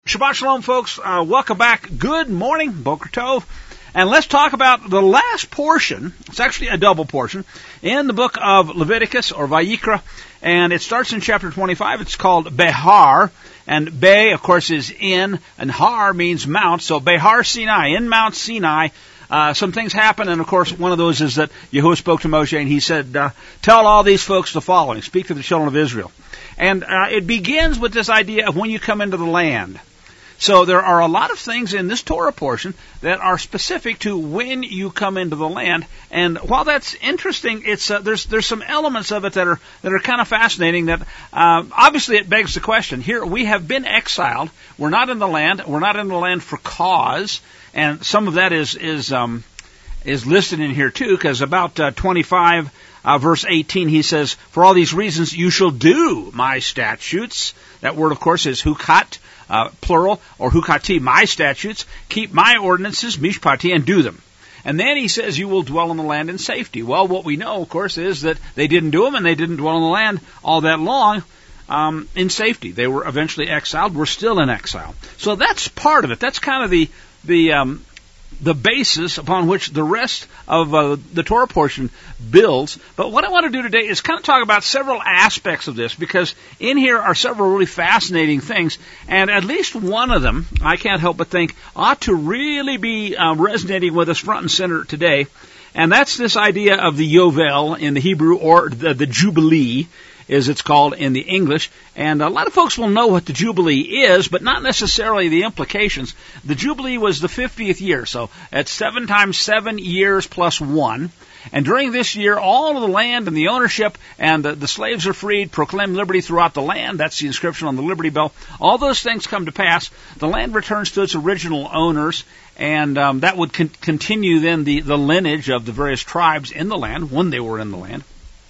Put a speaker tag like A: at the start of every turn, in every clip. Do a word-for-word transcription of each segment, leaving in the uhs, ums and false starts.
A: Shabbat Shalom, folks. Uh, welcome back. Good morning, Boker Tov. And let's talk about the last portion. It's actually a double portion in the book of Leviticus or Vayikra. And it starts in chapter twenty-five. It's called Behar. And Be, of course, is in, and Har means mount. So Behar Sinai, in Mount Sinai. Uh, some things happen, and of course, one of those is that Yahuwah spoke to Moshe, and he said, uh, tell all these folks the following. Speak to the children of Israel. And uh, it begins with this idea of when you come into the land. So there are a lot of things in this Torah portion that are specific to when you come into the land. And while that's interesting, it's uh, there's there's some elements of it that are that are kind of fascinating. That uh, obviously it begs the question. Here we have been exiled. We're not in the land. We're not in the land for cause. And some of that is is um, is listed in here too, because about uh, twenty-five uh, verse eighteen, he says, "For all these reasons you shall do my statutes." That word, of course, is hukat. Uh, plural, or hukati, my statutes, keep my ordinances, mishpati, and do them. And then he says you will dwell in the land in safety. Well, what we know, of course, is that they didn't do them, and they didn't dwell in the land all that long um, in safety. They were eventually exiled. We're still in exile. So that's part of it. That's kind of the the um, the basis upon which the rest of uh, the Torah portion builds. But what I want to do today is kind of talk about several aspects of this, because in here are several really fascinating things, and at least one of them, I can't help but think, ought to really be um, resonating with us front and center today, and that's this idea of the Yovel in the Hebrew, or the, the Jubilee, as it's called in the English. And a lot of folks will know what the Jubilee is, but not necessarily the implications. The Jubilee was the fiftieth year, so it's seven times seven years plus one. And during this year, all of the land and the ownership and the, the slaves are freed, proclaim liberty throughout the land. That's the inscription on the Liberty Bell. All those things come to pass. The land returns to its original owners, and um, that would con- continue then the, the lineage of the various tribes in the land when they were in the land.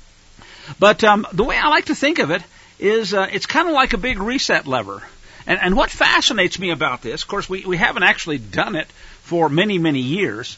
A: But um, the way I like to think of it is uh, it's kind of like a big reset lever. And, and what fascinates me about this, of course, we, we haven't actually done it for many, many years,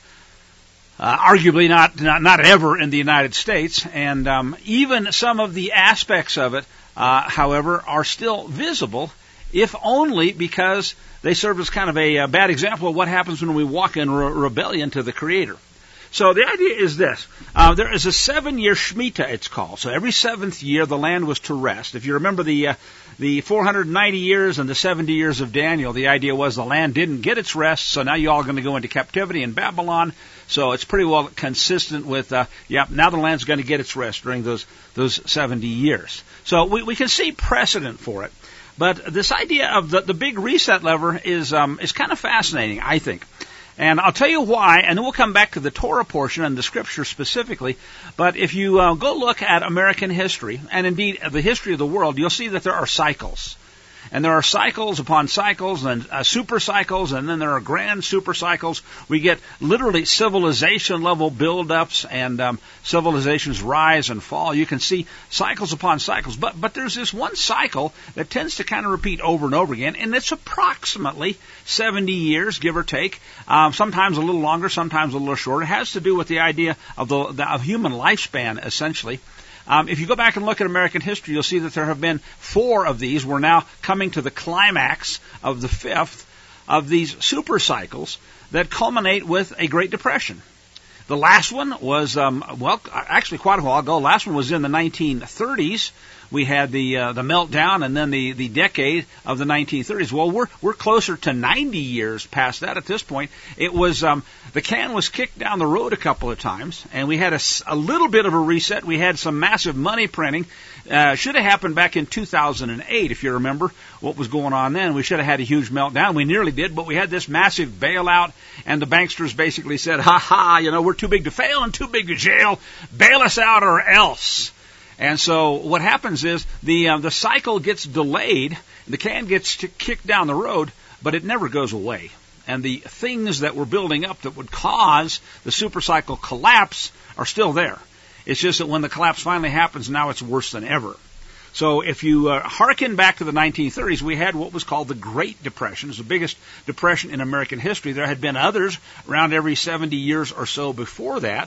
A: uh, arguably not, not not ever in the United States. And um, even some of the aspects of it, uh, however, are still visible, if only because they serve as kind of a, a bad example of what happens when we walk in re- rebellion to the Creator. So the idea is this. Uh, there is a seven-year Shemitah, it's called. So every seventh year, the land was to rest. If you remember the uh, the four hundred ninety years and the seventy years of Daniel, the idea was the land didn't get its rest, so now you all are going to go into captivity in Babylon. So it's pretty well consistent with, uh, yeah, now the land's going to get its rest during those those seventy years. So we, we can see precedent for it. But this idea of the, the big reset lever is um, is kind of fascinating, I think. And I'll tell you why, and then we'll come back to the Torah portion and the Scripture specifically. But if you uh, go look at American history, and indeed the history of the world, you'll see that there are cycles. And there are cycles upon cycles and uh, super cycles, and then there are grand super cycles. We get literally civilization-level build-ups, and um, civilizations rise and fall. You can see cycles upon cycles. But but there's this one cycle that tends to kind of repeat over and over again, and it's approximately seventy years, give or take, um, sometimes a little longer, sometimes a little shorter. It has to do with the idea of the, the of human lifespan, essentially. Um, if you go back and look at American history, you'll see that there have been four of these. We're now coming to the climax of the fifth of these super cycles that culminate with a Great Depression. The last one was, um, well, actually quite a while ago. The last one was in the nineteen thirties. We had the uh, the meltdown, and then the, the decade of the nineteen thirties. Well, we're we're closer to ninety years past that at this point. It was um, the can was kicked down the road a couple of times, and we had a, a little bit of a reset. We had some massive money printing. Uh, should have happened back in two thousand eight, if you remember what was going on then. We should have had a huge meltdown. We nearly did, but we had this massive bailout, and the banksters basically said, "Ha ha! You know, we're too big to fail and too big to jail. Bail us out or else." And so what happens is the uh, the cycle gets delayed, the can gets t- kicked down the road, but it never goes away. And the things that were building up that would cause the supercycle collapse are still there. It's just that when the collapse finally happens, now it's worse than ever. So if you uh, hearken back to the nineteen thirties, we had what was called the Great Depression. It was the biggest depression in American history. There had been others around every seventy years or so before that.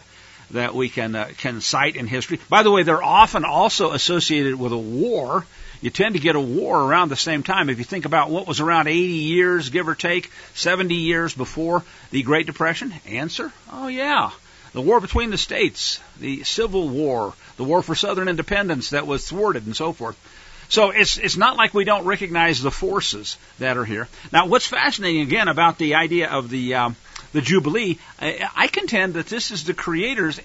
A: that we can uh, can cite in history. By the way, they're often also associated with a war. You tend to get a war around the same time. If you think about what was around eighty years, give or take, seventy years before the Great Depression, answer, oh yeah, the war between the states, the Civil War, the war for Southern independence that was thwarted and so forth. So it's it's not like we don't recognize the forces that are here. Now, what's fascinating again about the idea of the um, the Jubilee, I, I contend that this is the Creator's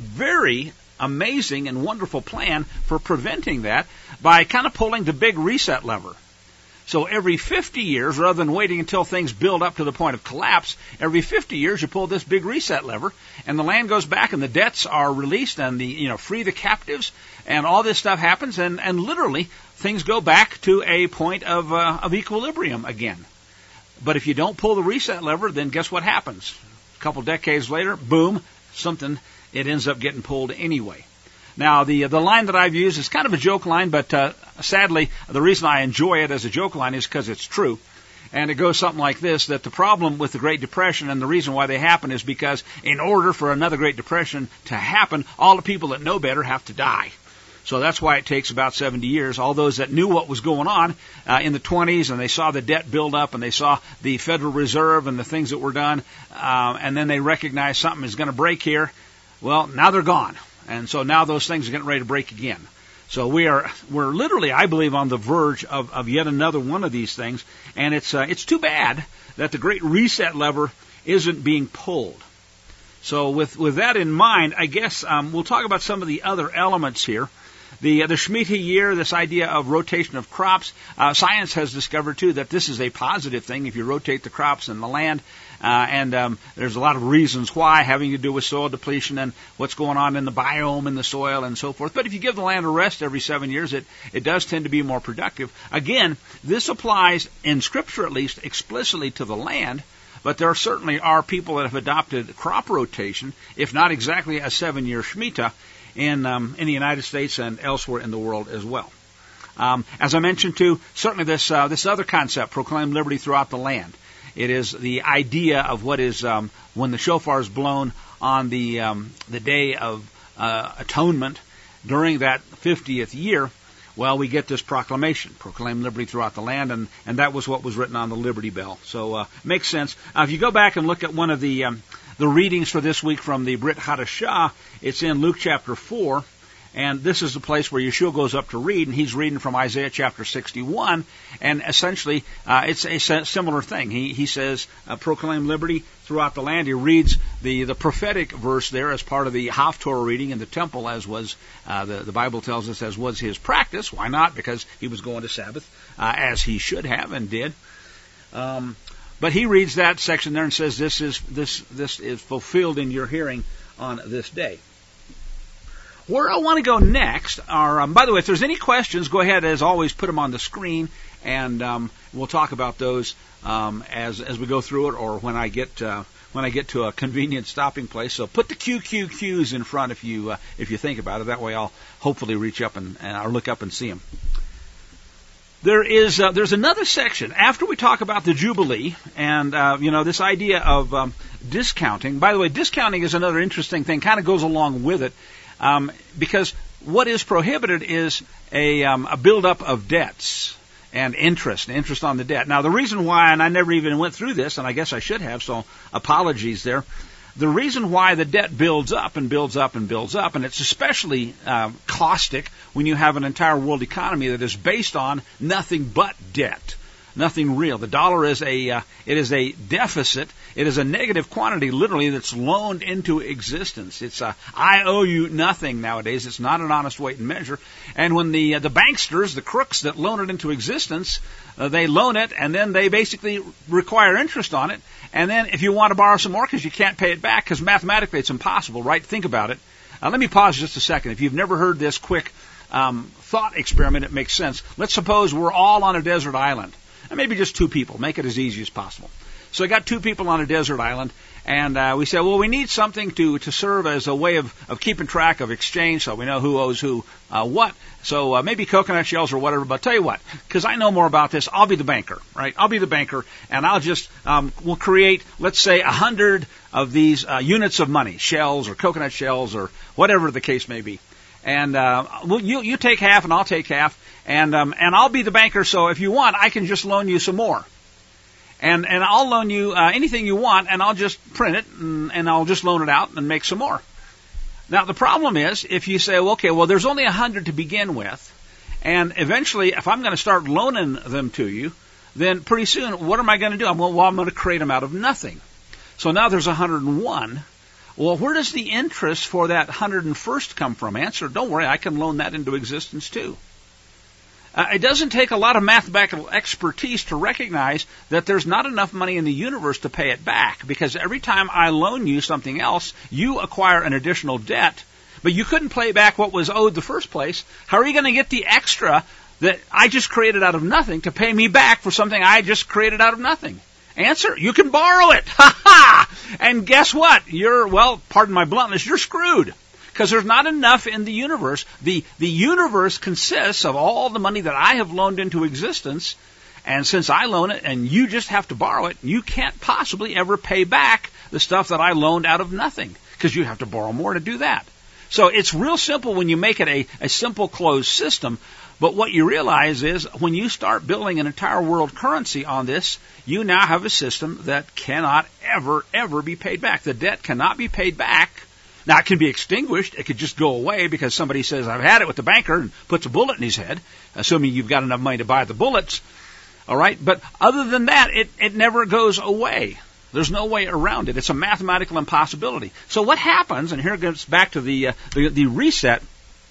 A: very amazing and wonderful plan for preventing that by kind of pulling the big reset lever. So every fifty years, rather than waiting until things build up to the point of collapse, every fifty years you pull this big reset lever, and the land goes back, and the debts are released, and the you know free the captives, and all this stuff happens, and, and literally things go back to a point of uh, of equilibrium again. But if you don't pull the reset lever, then guess what happens? A couple decades later, boom, something, it ends up getting pulled anyway. Now, the the line that I've used is kind of a joke line, but uh, sadly, the reason I enjoy it as a joke line is because it's true. And it goes something like this, that the problem with the Great Depression and the reason why they happen is because in order for another Great Depression to happen, all the people that know better have to die. So that's why it takes about seventy years. All those that knew what was going on uh, in the twenties, and they saw the debt build up, and they saw the Federal Reserve and the things that were done, uh, and then they recognized something is going to break here, well, now they're gone. And so now those things are getting ready to break again. So we are, we're literally, I believe, on the verge of, of yet another one of these things. And it's, uh, it's too bad that the great reset lever isn't being pulled. So with, with that in mind, I guess, um, we'll talk about some of the other elements here. The, uh, the Shemitah year, this idea of rotation of crops, uh, science has discovered too that this is a positive thing if you rotate the crops in the land. Uh, and um, there's a lot of reasons why, having to do with soil depletion and what's going on in the biome in the soil and so forth. But if you give the land a rest every seven years, it, it does tend to be more productive. Again, this applies, in Scripture at least, explicitly to the land, but there certainly are people that have adopted crop rotation, if not exactly a seven-year Shemitah, in, um, in the United States and elsewhere in the world as well. Um, as I mentioned too, certainly this uh, this other concept, proclaim liberty throughout the land. It is the idea of what is um, when the shofar is blown on the um, the day of uh, atonement during that fiftieth year. Well, we get this proclamation, proclaim liberty throughout the land, and, and that was what was written on the Liberty Bell. So uh, makes sense. Uh, if you go back and look at one of the um, the readings for this week from the Brit Hadashah, it's in Luke chapter four. And this is the place where Yeshua goes up to read, and he's reading from Isaiah chapter sixty-one, and essentially uh, it's a similar thing. He he says, uh, proclaim liberty throughout the land. He reads the, the prophetic verse there as part of the Haftorah reading in the temple, as was, uh, the, the Bible tells us, as was his practice. Why not? Because he was going to Sabbath, uh, as he should have and did. Um, but he reads that section there and says, this is, this, this is fulfilled in your hearing on this day. Where I want to go next are, um, by the way, if there's any questions, go ahead, as always, put them on the screen, and um, we'll talk about those um, as as we go through it, or when I get uh, when I get to a convenient stopping place. So put the Q Q Qs in front if you uh, if you think about it. That way, I'll hopefully reach up and, and I'll look up and see them. There is uh, there's another section after we talk about the Jubilee and uh, you know this idea of um, discounting. By the way, discounting is another interesting thing. Kind of goes along with it. Um, because what is prohibited is a, um, a buildup of debts and interest, interest on the debt. Now, the reason why, and I never even went through this, and I guess I should have, so apologies there. The reason why the debt builds up and builds up and builds up, and it's especially uh, caustic when you have an entire world economy that is based on nothing but debt. Nothing real. The dollar is a uh, it is a deficit. It is a negative quantity, literally, that's loaned into existence. It's a I owe you nothing nowadays. It's not an honest weight and measure. And when the uh, the banksters, the crooks that loan it into existence, uh, they loan it and then they basically require interest on it. And then if you want to borrow some more because you can't pay it back, because mathematically it's impossible, right? Think about it. Uh, let me pause just a second. If you've never heard this quick um, thought experiment, it makes sense. Let's suppose we're all on a desert island. And maybe just two people. Make it as easy as possible. So I got two people on a desert island, and uh, we said, well, we need something to, to serve as a way of, of keeping track of exchange so we know who owes who uh, what. So uh, maybe coconut shells or whatever, but I'll tell you what, because I know more about this, I'll be the banker, right? I'll be the banker, and I'll just, um, we'll create, let's say, a hundred of these uh, units of money, shells or coconut shells or whatever the case may be. And uh, well, you, you take half and I'll take half, and um, and I'll be the banker, so if you want, I can just loan you some more. And and I'll loan you uh, anything you want, and I'll just print it, and, and I'll just loan it out and make some more. Now, the problem is, if you say, well, okay, well, there's only a hundred to begin with, and eventually, if I'm going to start loaning them to you, then pretty soon, what am I going to do? I'm, well, I'm going to create them out of nothing. So now there's one hundred one. Well, where does the interest for that one hundred first come from? Answer, don't worry, I can loan that into existence too. Uh, it doesn't take a lot of mathematical expertise to recognize that there's not enough money in the universe to pay it back, because every time I loan you something else, you acquire an additional debt, but you couldn't pay back what was owed the first place. How are you going to get the extra that I just created out of nothing to pay me back for something I just created out of nothing? Answer, you can borrow it. Ha ha! And guess what? You're, well, pardon my bluntness, you're screwed. Because there's not enough in the universe. The, the universe consists of all the money that I have loaned into existence, and since I loan it and you just have to borrow it, you can't possibly ever pay back the stuff that I loaned out of nothing, because you have to borrow more to do that. So it's real simple when you make it a, a simple closed system, but what you realize is when you start building an entire world currency on this, you now have a system that cannot ever, ever be paid back. The debt cannot be paid back. Now, it can be extinguished. It could just go away because somebody says, I've had it with the banker, and puts a bullet in his head, assuming you've got enough money to buy the bullets. All right? But other than that, it, it never goes away. There's no way around it. It's a mathematical impossibility. So what happens, and here it goes back to the, uh, the, the reset.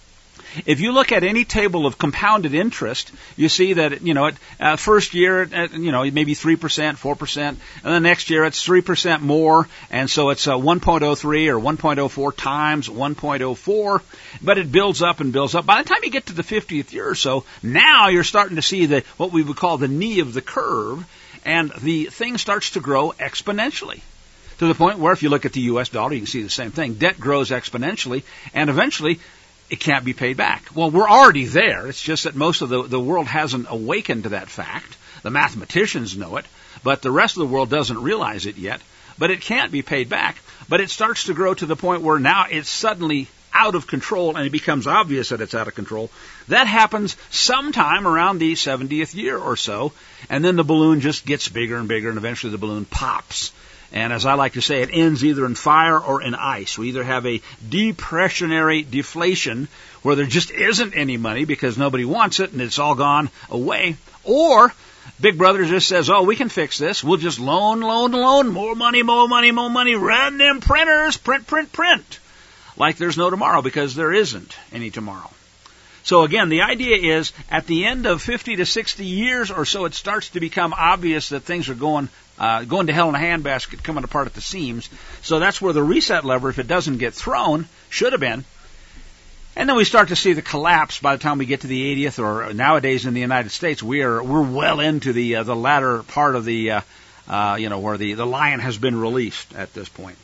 A: If you look at any table of compounded interest, you see that, you know, at uh, first year, at, you know, maybe three percent, four percent, and the next year it's three percent more, and so it's uh, one point oh three or one point oh four times one point oh four, but it builds up and builds up. By the time you get to the fiftieth year or so, now you're starting to see the what we would call the knee of the curve, and the thing starts to grow exponentially. To the point where if you look at the U S dollar, you can see the same thing. Debt grows exponentially, and eventually it can't be paid back. Well, we're already there. It's just that most of the, the world hasn't awakened to that fact. The mathematicians know it, but the rest of the world doesn't realize it yet. But it can't be paid back. But it starts to grow to the point where now it's suddenly out of control, and it becomes obvious that it's out of control. That happens sometime around the seventieth year or so, and then the balloon just gets bigger and bigger, and eventually the balloon pops. And as I like to say, it ends either in fire or in ice. We either have a depressionary deflation, where there just isn't any money because nobody wants it and it's all gone away, or Big Brother just says, oh, we can fix this. We'll just loan, loan, loan, more money, more money, more money, run them printers, print, print, print, like there's no tomorrow, because there isn't any tomorrow. So again, the idea is at the end of fifty to sixty years or so, it starts to become obvious that things are going uh, going to hell in a handbasket, coming apart at the seams. So that's where the reset lever, if it doesn't get thrown, should have been. And then we start to see the collapse by the time we get to the eightieth, or nowadays in the United States, we are we're well into the uh, the latter part of the uh, uh, you know where the the lion has been released at this point.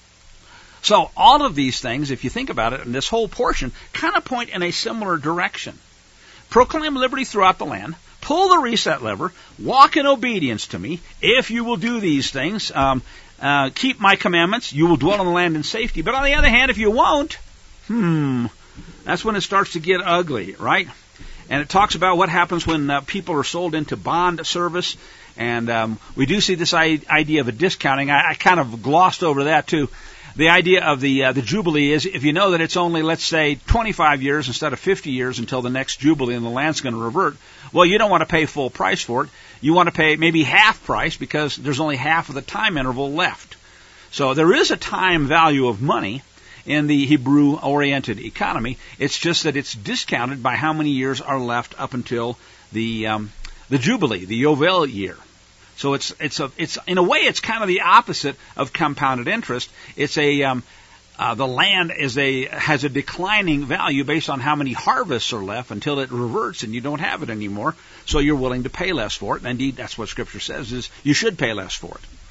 A: So all of these things, if you think about it, and this whole portion, kind of point in a similar direction. Proclaim liberty throughout the land. Pull the reset lever. Walk in obedience to me. If you will do these things, um, uh, keep my commandments, you will dwell in the land in safety. But on the other hand, if you won't, hmm, that's when it starts to get ugly, right? And it talks about what happens when uh, people are sold into bond service. And um, we do see this I- idea of a discounting. I, I kind of glossed over that too. The idea of the uh, the Jubilee is, if you know that it's only, let's say, twenty-five years instead of fifty years until the next Jubilee and the land's going to revert, well, you don't want to pay full price for it. You want to pay maybe half price because there's only half of the time interval left. So there is a time value of money in the Hebrew-oriented economy. It's just that it's discounted by how many years are left up until the um, the Jubilee, the Yovel year. So it's it's a it's in a way it's kind of the opposite of compounded interest. It's a um, uh, the land is a has a declining value based on how many harvests are left until it reverts and you don't have it anymore. So you're willing to pay less for it. And indeed, that's what Scripture says, is you should pay less for it.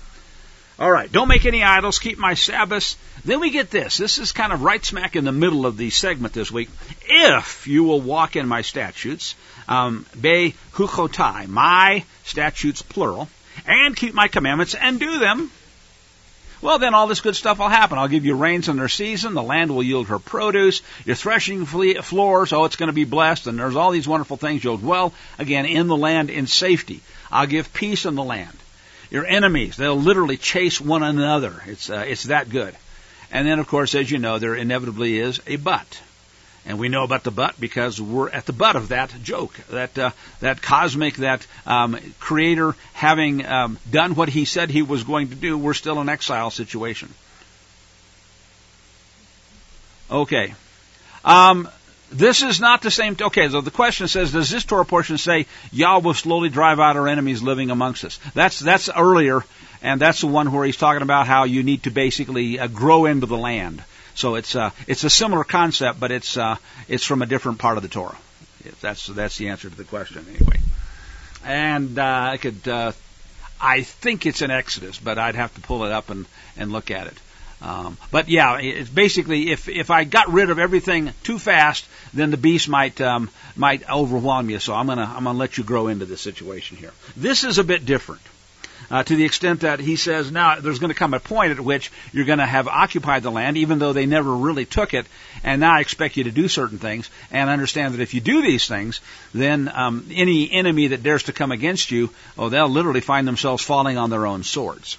A: All right, don't make any idols, keep my Sabbaths. Then we get this. This is kind of right smack in the middle of the segment this week. If you will walk in my statutes, um, be hukotai, my statutes plural, and keep my commandments and do them, well, then all this good stuff will happen. I'll give you rains in their season. The land will yield her produce. Your threshing floors, oh, it's going to be blessed. And there's all these wonderful things. You'll dwell, again, in the land in safety. I'll give peace in the land. Your enemies, they'll literally chase one another. It's uh, it's that good. And then, of course, as you know, there inevitably is a but. And we know about the but because we're at the butt of that joke, that uh, that cosmic, that um, creator having um, done what he said he was going to do, we're still in exile situation. Okay. Um, this is not the same. T- okay, so the question says, does this Torah portion say, Yahweh will slowly drive out our enemies living amongst us? That's that's earlier, and that's the one where he's talking about how you need to basically uh, grow into the land. So it's uh, it's a similar concept, but it's uh, it's from a different part of the Torah. That's that's the answer to the question anyway. And uh, I could uh, I think it's in Exodus, but I'd have to pull it up and, and look at it. Um, but yeah, it's basically if if I got rid of everything too fast, then the beast might um, might overwhelm you. So I'm gonna I'm gonna let you grow into this situation here. This is a bit different. Uh, to the extent that he says, now there's going to come a point at which you're going to have occupied the land, even though they never really took it, and now I expect you to do certain things, and understand that if you do these things, then um, any enemy that dares to come against you, oh, they'll literally find themselves falling on their own swords.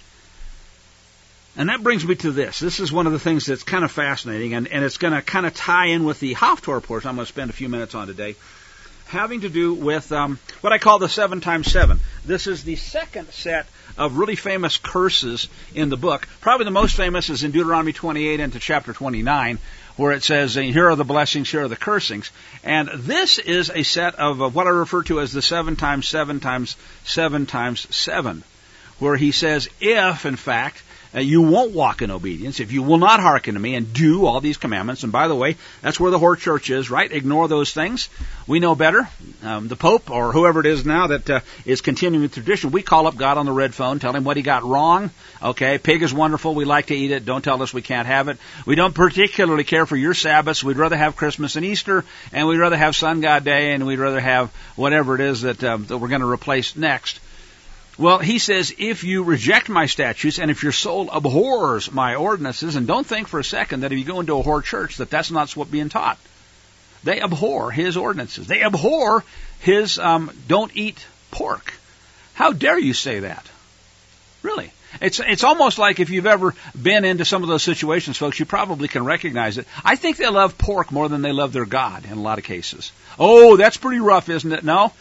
A: And that brings me to this. This is one of the things that's kind of fascinating, and, and it's going to kind of tie in with the Haftorah portion I'm going to spend a few minutes on today, having to do with um, what I call the seven times seven. This is the second set of really famous curses in the book. Probably the most famous is in Deuteronomy twenty-eight into chapter twenty-nine, where it says, here are the blessings, here are the cursings. And this is a set of uh, what I refer to as the seven times seven times seven times seven, where he says, if, in fact, Uh, you won't walk in obedience, if you will not hearken to me and do all these commandments. And by the way, that's where the whore church is, right? Ignore those things. We know better. Um, the Pope, or whoever it is now that uh, is continuing the tradition, we call up God on the red phone, tell him what he got wrong. Okay, pig is wonderful. We like to eat it. Don't tell us we can't have it. We don't particularly care for your Sabbaths. We'd rather have Christmas and Easter, and we'd rather have Sun God Day, and we'd rather have whatever it is that, um, that we're going to replace next. Well, he says, if you reject my statutes and if your soul abhors my ordinances, and don't think for a second that if you go into a whore church that that's not what's being taught. They abhor his ordinances. They abhor his um, don't eat pork. How dare you say that? Really. It's it's almost like if you've ever been into some of those situations, folks, you probably can recognize it. I think they love pork more than they love their God in a lot of cases. Oh, that's pretty rough, isn't it? No.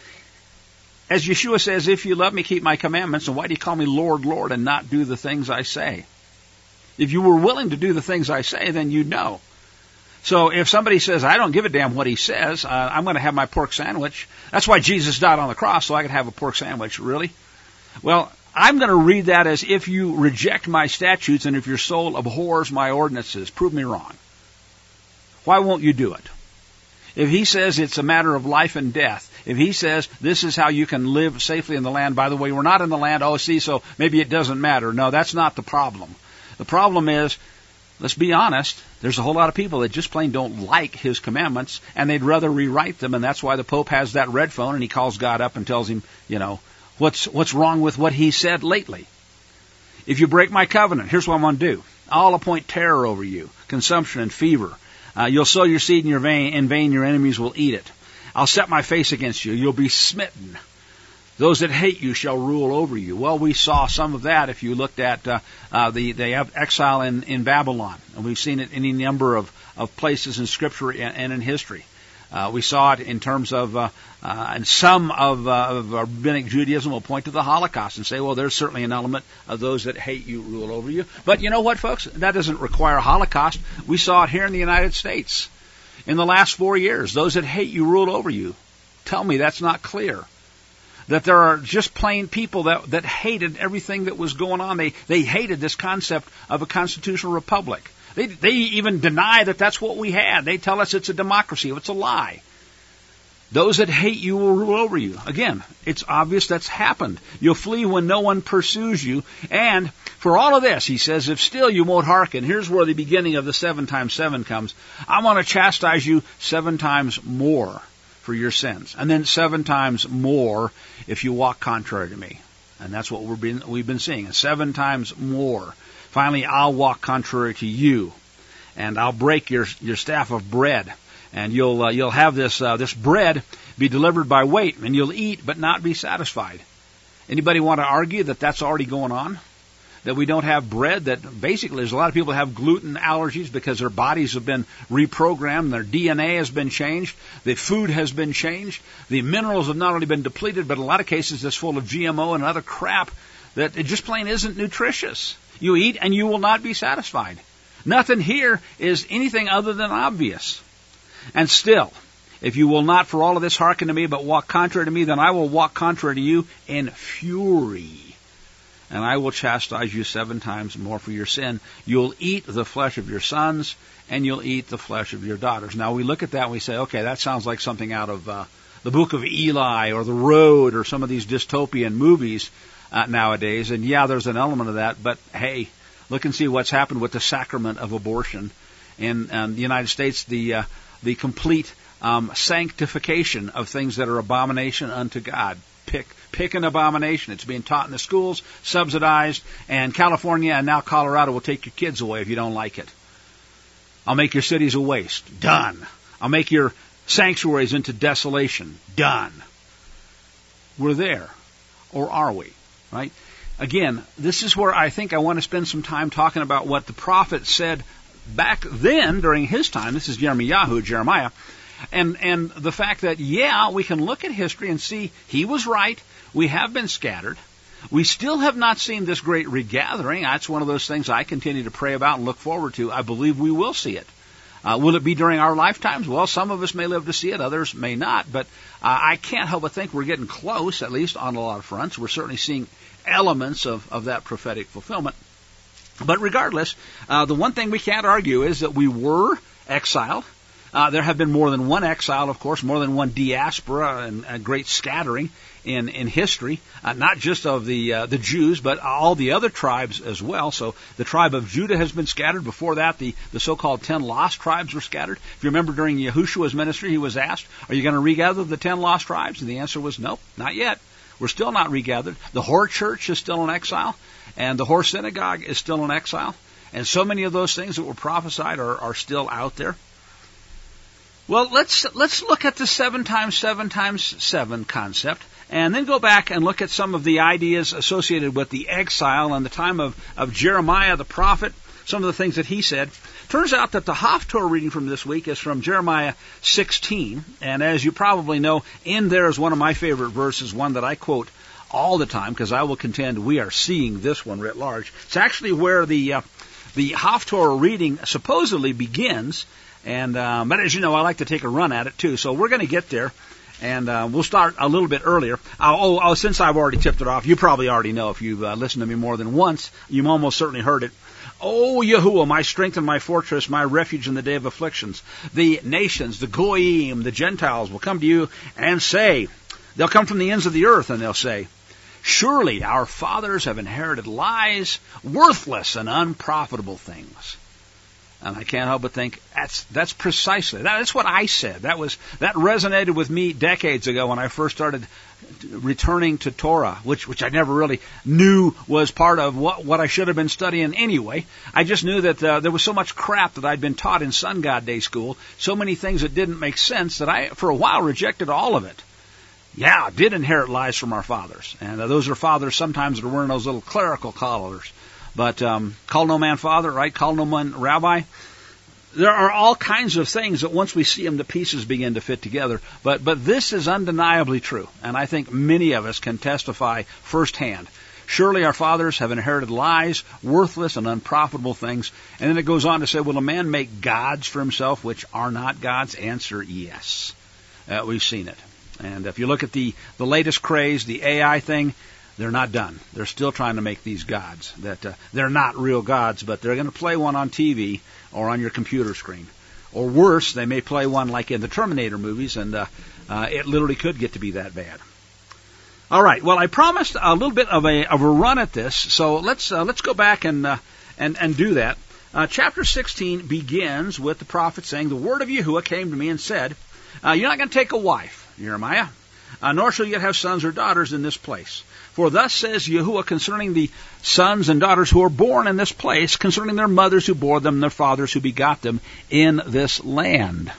A: As Yeshua says, if you love me, keep my commandments, and why do you call me Lord, Lord, and not do the things I say? If you were willing to do the things I say, then you'd know. So if somebody says, I don't give a damn what he says, uh, I'm going to have my pork sandwich. That's why Jesus died on the cross, so I could have a pork sandwich. Really? Well, I'm going to read that as if you reject my statutes and if your soul abhors my ordinances. Prove me wrong. Why won't you do it? If he says it's a matter of life and death, if he says this is how you can live safely in the land, by the way, we're not in the land, oh, see, so maybe it doesn't matter. No, that's not the problem. The problem is, let's be honest, there's a whole lot of people that just plain don't like his commandments, and they'd rather rewrite them, and that's why the Pope has that red phone, and he calls God up and tells him, you know, what's what's wrong with what he said lately. If you break my covenant, here's what I'm going to do. I'll appoint terror over you, consumption and fever. Uh, you'll sow your seed in your vein, in vain your enemies will eat it. I'll set my face against you. You'll be smitten. Those that hate you shall rule over you. Well, we saw some of that if you looked at uh, uh, the, the exile in, in Babylon. And we've seen it in any number of, of places in Scripture and, and in history. Uh, we saw it in terms of, uh, uh, and some of, uh, of rabbinic Judaism will point to the Holocaust and say, well, there's certainly an element of those that hate you rule over you. But you know what, folks? That doesn't require a Holocaust. We saw it here in the United States. In the last four years, those that hate you rule over you. Tell me that's not clear. That there are just plain people that, that hated everything that was going on. They, they hated this concept of a constitutional republic. They, they even deny that that's what we had. They tell us it's a democracy. It's a lie. Those that hate you will rule over you. Again, it's obvious that's happened. You'll flee when no one pursues you. And for all of this, he says, if still you won't hearken, here's where the beginning of the seven times seven comes. I'm going to chastise you seven times more for your sins. And then seven times more if you walk contrary to me. And that's what we've been, we've been seeing. And seven times more. Finally, I'll walk contrary to you. And I'll break your, your staff of bread. And you'll uh, you'll have this uh, this bread be delivered by weight, and you'll eat but not be satisfied. Anybody want to argue that that's already going on? That we don't have bread? That basically there's a lot of people that have gluten allergies because their bodies have been reprogrammed, their D N A has been changed, the food has been changed, the minerals have not only been depleted, but in a lot of cases it's full of G M O and other crap that it just plain isn't nutritious. You eat and you will not be satisfied. Nothing here is anything other than obvious. And still, if you will not for all of this hearken to me, but walk contrary to me, then I will walk contrary to you in fury. And I will chastise you seven times more for your sin. You'll eat the flesh of your sons, and you'll eat the flesh of your daughters. Now we look at that and we say, okay, that sounds like something out of uh, the Book of Eli or The Road or some of these dystopian movies uh, nowadays. And yeah, there's an element of that, but hey, look and see what's happened with the sacrament of abortion. In, in the United States, the uh, the complete um, sanctification of things that are abomination unto God. Pick, pick an abomination. It's being taught in the schools, subsidized, and California and now Colorado will take your kids away if you don't like it. I'll make your cities a waste. Done. I'll make your sanctuaries into desolation. Done. We're there. Or are we? Right? Again, this is where I think I want to spend some time talking about what the prophet said back then, during his time. This is Jeremiah, Jeremiah, and and the fact that, yeah, we can look at history and see he was right. We have been scattered. We still have not seen this great regathering. That's one of those things I continue to pray about and look forward to. I believe we will see it. Uh, will it be during our lifetimes? Well, some of us may live to see it, others may not, but uh, I can't help but think we're getting close, at least on a lot of fronts. We're certainly seeing elements of, of that prophetic fulfillment. But regardless, uh, the one thing we can't argue is that we were exiled. Uh, there have been more than one exile, of course, more than one diaspora and a great scattering in, in history, uh, not just of the uh, the Jews, but all the other tribes as well. So the tribe of Judah has been scattered. Before that, the, the so-called ten lost tribes were scattered. If you remember during Yehushua's ministry, he was asked, are you going to regather the ten lost tribes? And the answer was, nope, not yet. We're still not regathered. The Hor Church is still in exile, and the Hor Synagogue is still in exile. And so many of those things that were prophesied are, are still out there. Well, let's let's look at the seven times seven times seven concept, and then go back and look at some of the ideas associated with the exile and the time of, of Jeremiah the prophet, some of the things that he said. Turns out that the Haftorah reading from this week is from Jeremiah sixteen, and as you probably know, in there is one of my favorite verses, one that I quote all the time, because I will contend we are seeing this one writ large. It's actually where the uh, the Haftorah reading supposedly begins, and uh, but as you know, I like to take a run at it too, so we're going to get there, and uh, we'll start a little bit earlier. Uh, oh, oh, since I've already tipped it off, you probably already know if you've uh, listened to me more than once, you've almost certainly heard it. O Yahuwah, my strength and my fortress, my refuge in the day of afflictions. The nations, the Goyim, the Gentiles will come to you and say, they'll come from the ends of the earth and they'll say, surely our fathers have inherited lies, worthless and unprofitable things. And I can't help but think that's that's precisely that, that's what I said. That was that resonated with me decades ago when I first started returning to Torah, which which I never really knew was part of what what I should have been studying anyway. I just knew that uh, there was so much crap that I'd been taught in Sun God Day School, so many things that didn't make sense that I, for a while, rejected all of it. Yeah, I did inherit lies from our fathers, and uh, those are fathers sometimes that are wearing those little clerical collars. But um, call no man father, right? Call no man rabbi. There are all kinds of things that once we see them, the pieces begin to fit together. But but this is undeniably true, and I think many of us can testify firsthand. Surely our fathers have inherited lies, worthless and unprofitable things. And then it goes on to say, will a man make gods for himself which are not gods? Answer, yes. Uh, we've seen it. And if you look at the, the latest craze, the A I thing, they're not done. They're still trying to make these gods. That uh, they're not real gods, but they're going to play one on T V or on your computer screen. Or worse, they may play one like in the Terminator movies, and uh, uh, it literally could get to be that bad. All right. Well, I promised a little bit of a of a run at this, so let's uh, let's go back and uh, and and do that. Uh, chapter sixteen begins with the prophet saying, "The word of Yahuwah came to me and said, uh, you're not going to take a wife, Jeremiah, uh, nor shall you have sons or daughters in this place. For thus says Yahuwah concerning the sons and daughters who are born in this place, concerning their mothers who bore them, and their fathers who begot them in this land.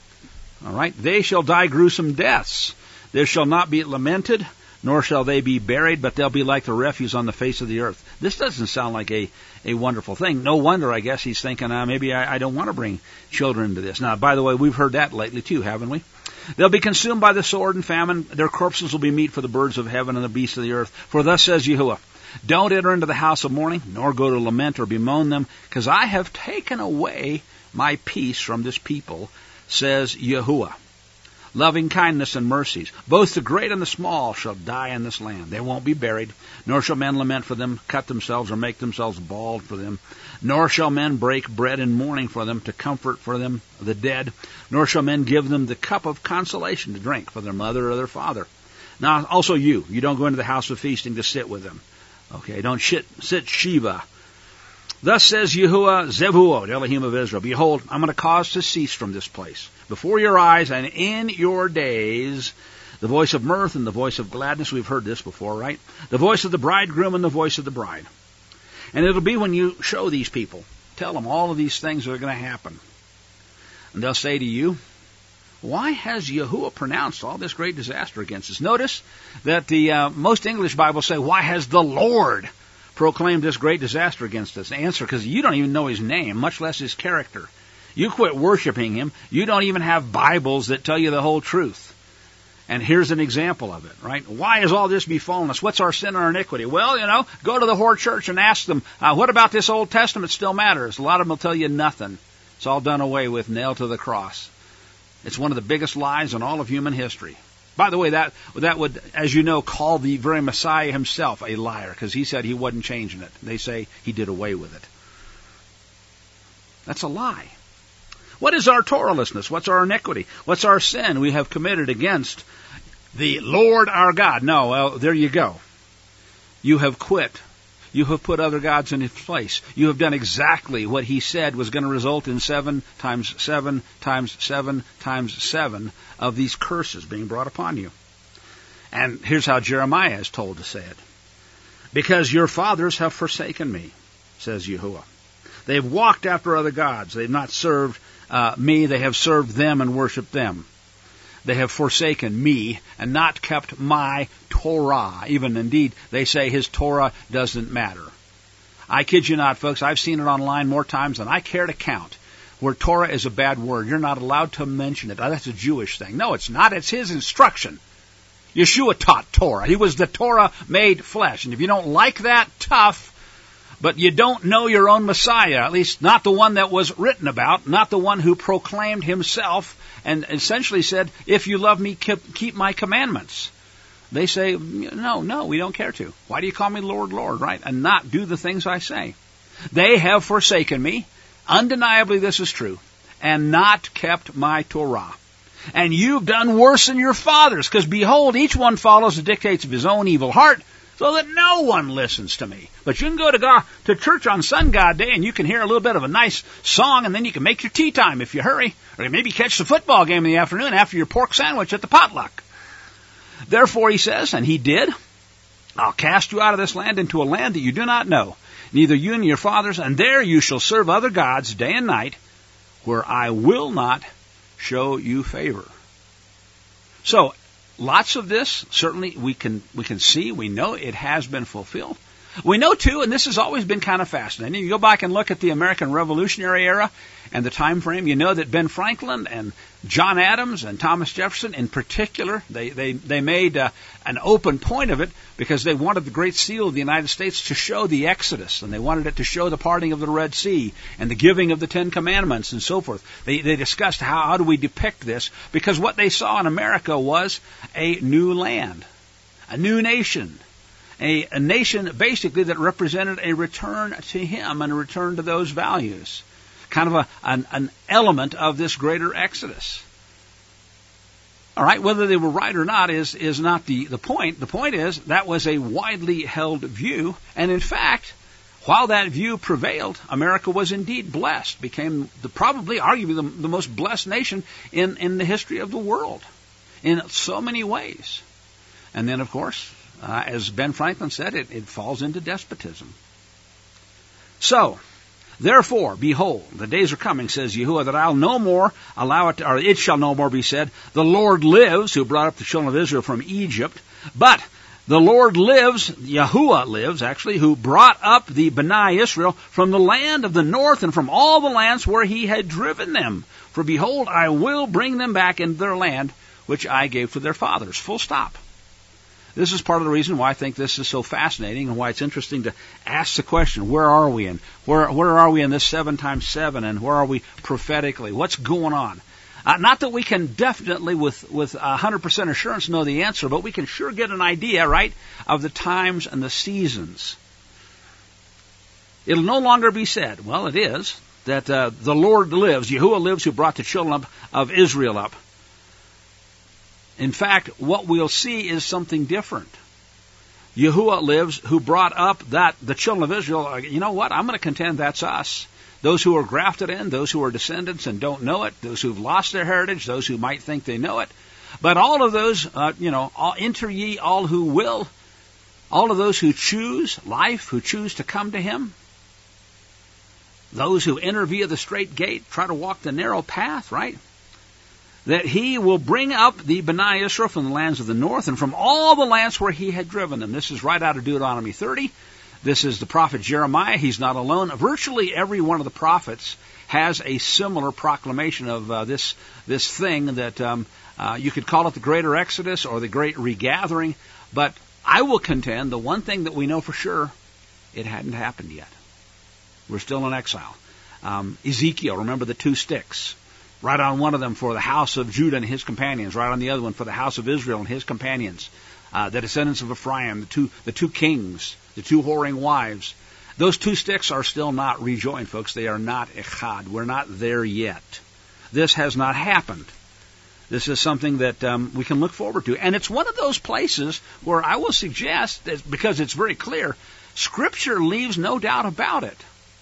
A: All right, they shall die gruesome deaths. There shall not be lamented, nor shall they be buried, but they'll be like the refuse on the face of the earth." This doesn't sound like a, a wonderful thing. No wonder, I guess, he's thinking, uh, maybe I, I don't want to bring children into this. Now, by the way, we've heard that lately too, haven't we? "They'll be consumed by the sword and famine. Their corpses will be meat for the birds of heaven and the beasts of the earth. For thus says Yahuwah, don't enter into the house of mourning, nor go to lament or bemoan them, because I have taken away my peace from this people, says Yahuwah. Loving kindness and mercies, both the great and the small, shall die in this land. They won't be buried, nor shall men lament for them, cut themselves, or make themselves bald for them. Nor shall men break bread in mourning for them, to comfort for them the dead. Nor shall men give them the cup of consolation to drink for their mother or their father. Now, also you, you don't go into the house of feasting to sit with them. Okay, don't sit, sit Shiva. Thus says Yahuwah Zevuot, Elohim of Israel, behold, I'm going to cause to cease from this place, before your eyes and in your days, the voice of mirth and the voice of gladness." We've heard this before, right? "The voice of the bridegroom and the voice of the bride. And it'll be when you show these people, tell them all of these things are going to happen. And they'll say to you, why has Yahuwah pronounced all this great disaster against us?" Notice that the uh, most English Bibles say, why has the Lord proclaimed this great disaster against us? The answer, because you don't even know his name, much less his character. You quit worshiping him. You don't even have Bibles that tell you the whole truth. And here's an example of it, right? Why has all this befallen us? What's our sin and our iniquity? Well, you know, go to the Horde Church and ask them, uh, what about this Old Testament still matters? A lot of them will tell you nothing. It's all done away with, nailed to the cross. It's one of the biggest lies in all of human history. By the way, that that would, as you know, call the very Messiah himself a liar, because he said he wasn't changing it. They say he did away with it. That's a lie. What is our Torahlessness? What's our iniquity? What's our sin we have committed against the Lord our God? No, well, there you go. You have quit. You have put other gods in his place. You have done exactly what he said was going to result in seven times seven times seven times seven of these curses being brought upon you. And here's how Jeremiah is told to say it. "Because your fathers have forsaken me, says Yahuwah. They've walked after other gods. They've not served uh, me. They have served them and worshipped them. They have forsaken me and not kept my Torah." Even indeed, they say his Torah doesn't matter. I kid you not, folks. I've seen it online more times than I care to count, where Torah is a bad word. You're not allowed to mention it. Oh, that's a Jewish thing. No, it's not. It's his instruction. Yeshua taught Torah. He was the Torah made flesh. And if you don't like that, tough. But you don't know your own Messiah, at least not the one that was written about, not the one who proclaimed himself and essentially said, if you love me, keep, keep my commandments. They say, no, no, we don't care to. Why do you call me Lord, Lord, right? And not do the things I say. They have forsaken me. Undeniably, this is true. And not kept my Torah. And you've done worse than your fathers, because behold, each one follows the dictates of his own evil heart, so that no one listens to me. But you can go to, God, to church on Sun God Day, and you can hear a little bit of a nice song, and then you can make your tea time if you hurry. Or maybe catch the football game in the afternoon after your pork sandwich at the potluck. Therefore, he says, and he did, I'll cast you out of this land into a land that you do not know, neither you nor your fathers, and there you shall serve other gods day and night, where I will not show you favor. So, lots of this, certainly we can we can see, we know it has been fulfilled. We know, too, and this has always been kind of fascinating, you go back and look at the American Revolutionary era and the time frame, you know that Ben Franklin and John Adams and Thomas Jefferson in particular, they, they, they made uh, an open point of it because they wanted the Great Seal of the United States to show the Exodus, and they wanted it to show the parting of the Red Sea and the giving of the Ten Commandments and so forth. They, they discussed how, how do we depict this, because what they saw in America was a new land, a new nation. A, a nation basically that represented a return to him and a return to those values. kind of a, an, an element of this greater Exodus. All right, whether they were right or not is, is not the, the point. The point is that was a widely held view. And in fact, while that view prevailed, America was indeed blessed, became the, probably, arguably, the, the most blessed nation in, in the history of the world in so many ways. And then, of course, uh, as Ben Franklin said, it, it falls into despotism. So, therefore, behold, the days are coming, says Yahuwah, that I'll no more allow it, to, or it shall no more be said, the Lord lives, who brought up the children of Israel from Egypt, but the Lord lives, Yahuwah lives, actually, who brought up the Bnei Israel from the land of the north and from all the lands where he had driven them. For behold, I will bring them back into their land, which I gave to their fathers. Full stop. This is part of the reason why I think this is so fascinating and why it's interesting to ask the question, where are we in? Where, where are we in this seven times seven, and where are we prophetically? What's going on? Uh, not that we can definitely with, with one hundred percent assurance know the answer, but we can sure get an idea, right, of the times and the seasons. It'll no longer be said, well, it is, that uh, the Lord lives, Yahuwah lives, who brought the children up, of Israel up. In fact, what we'll see is something different. Yahuwah lives, who brought up that the children of Israel. You know what? I'm going to contend that's us. Those who are grafted in, those who are descendants and don't know it, those who've lost their heritage, those who might think they know it. But all of those, uh, you know, all, enter ye all who will, all of those who choose life, who choose to come to him, those who enter via the straight gate, try to walk the narrow path, right? That he will bring up the Bnei Israel from the lands of the north and from all the lands where he had driven them. This is right out of Deuteronomy thirty. This is the prophet Jeremiah. He's not alone. Virtually every one of the prophets has a similar proclamation of uh, this this thing that um, uh, you could call it the Greater Exodus or the Great Regathering. But I will contend the one thing that we know for sure, it hadn't happened yet. We're still in exile. Um, Ezekiel, remember the two sticks. Right on one of them for the house of Judah and his companions. Right on the other one for the house of Israel and his companions. Uh, the descendants of Ephraim, the two, the two kings, the two whoring wives. Those two sticks are still not rejoined, folks. They are not echad. We're not there yet. This has not happened. This is something that um, we can look forward to. And it's one of those places where I will suggest, that because it's very clear, Scripture leaves no doubt about it.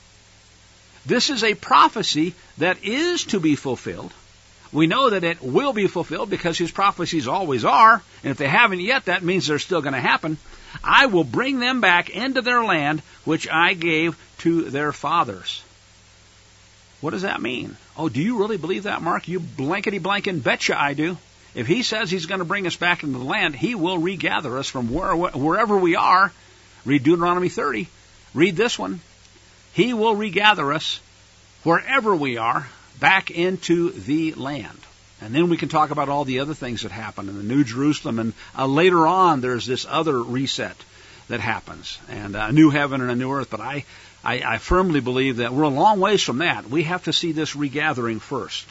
A: This is a prophecy that is to be fulfilled. We know that it will be fulfilled because his prophecies always are. And if they haven't yet, that means they're still going to happen. I will bring them back into their land, which I gave to their fathers. What does that mean? Oh, do you really believe that, Mark? You blankety blankin' betcha I do. If he says he's going to bring us back into the land, he will regather us from where, wherever we are. Read Deuteronomy thirty. Read this one. He will regather us wherever we are back into the land. And then we can talk about all the other things that happen in the New Jerusalem. And uh, later on, there's this other reset that happens. And a new heaven and a new earth. But I, I, I firmly believe that we're a long ways from that. We have to see this regathering first.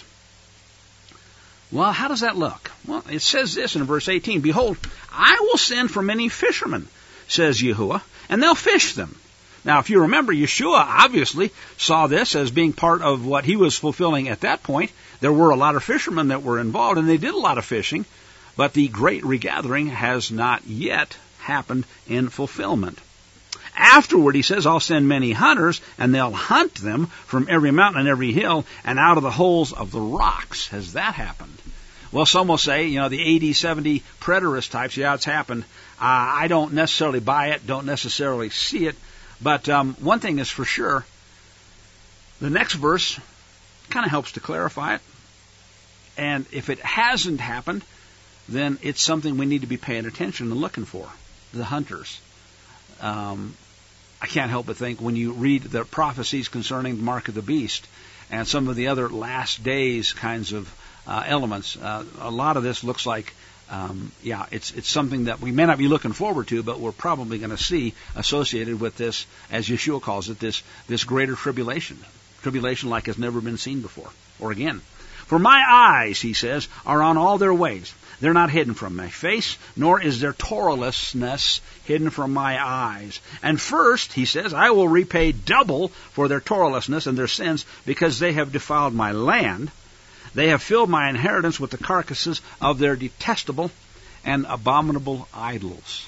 A: Well, how does that look? Well, it says this in verse eighteen. Behold, I will send for many fishermen, says Yahuwah, and they'll fish them. Now, if you remember, Yeshua obviously saw this as being part of what he was fulfilling at that point. There were a lot of fishermen that were involved, and they did a lot of fishing, but the great regathering has not yet happened in fulfillment. Afterward, he says, I'll send many hunters, and they'll hunt them from every mountain and every hill and out of the holes of the rocks. Has that happened? Well, some will say, you know, the A D seventy preterist types, yeah, it's happened. Uh, I don't necessarily buy it, don't necessarily see it. But um, one thing is for sure, the next verse kind of helps to clarify it. And if it hasn't happened, then it's something we need to be paying attention and looking for, the hunters. Um, I can't help but think when you read the prophecies concerning the mark of the beast and some of the other last days kinds of uh, elements, uh, a lot of this looks like Um, yeah, it's it's something that we may not be looking forward to, but we're probably going to see associated with this, as Yeshua calls it, this this greater tribulation. Tribulation like has never been seen before or again. For my eyes, he says, are on all their ways. They're not hidden from my face, nor is their Torahlessness hidden from my eyes. And first, he says, I will repay double for their Torahlessness and their sins, because they have defiled my land. They have filled my inheritance with the carcasses of their detestable and abominable idols.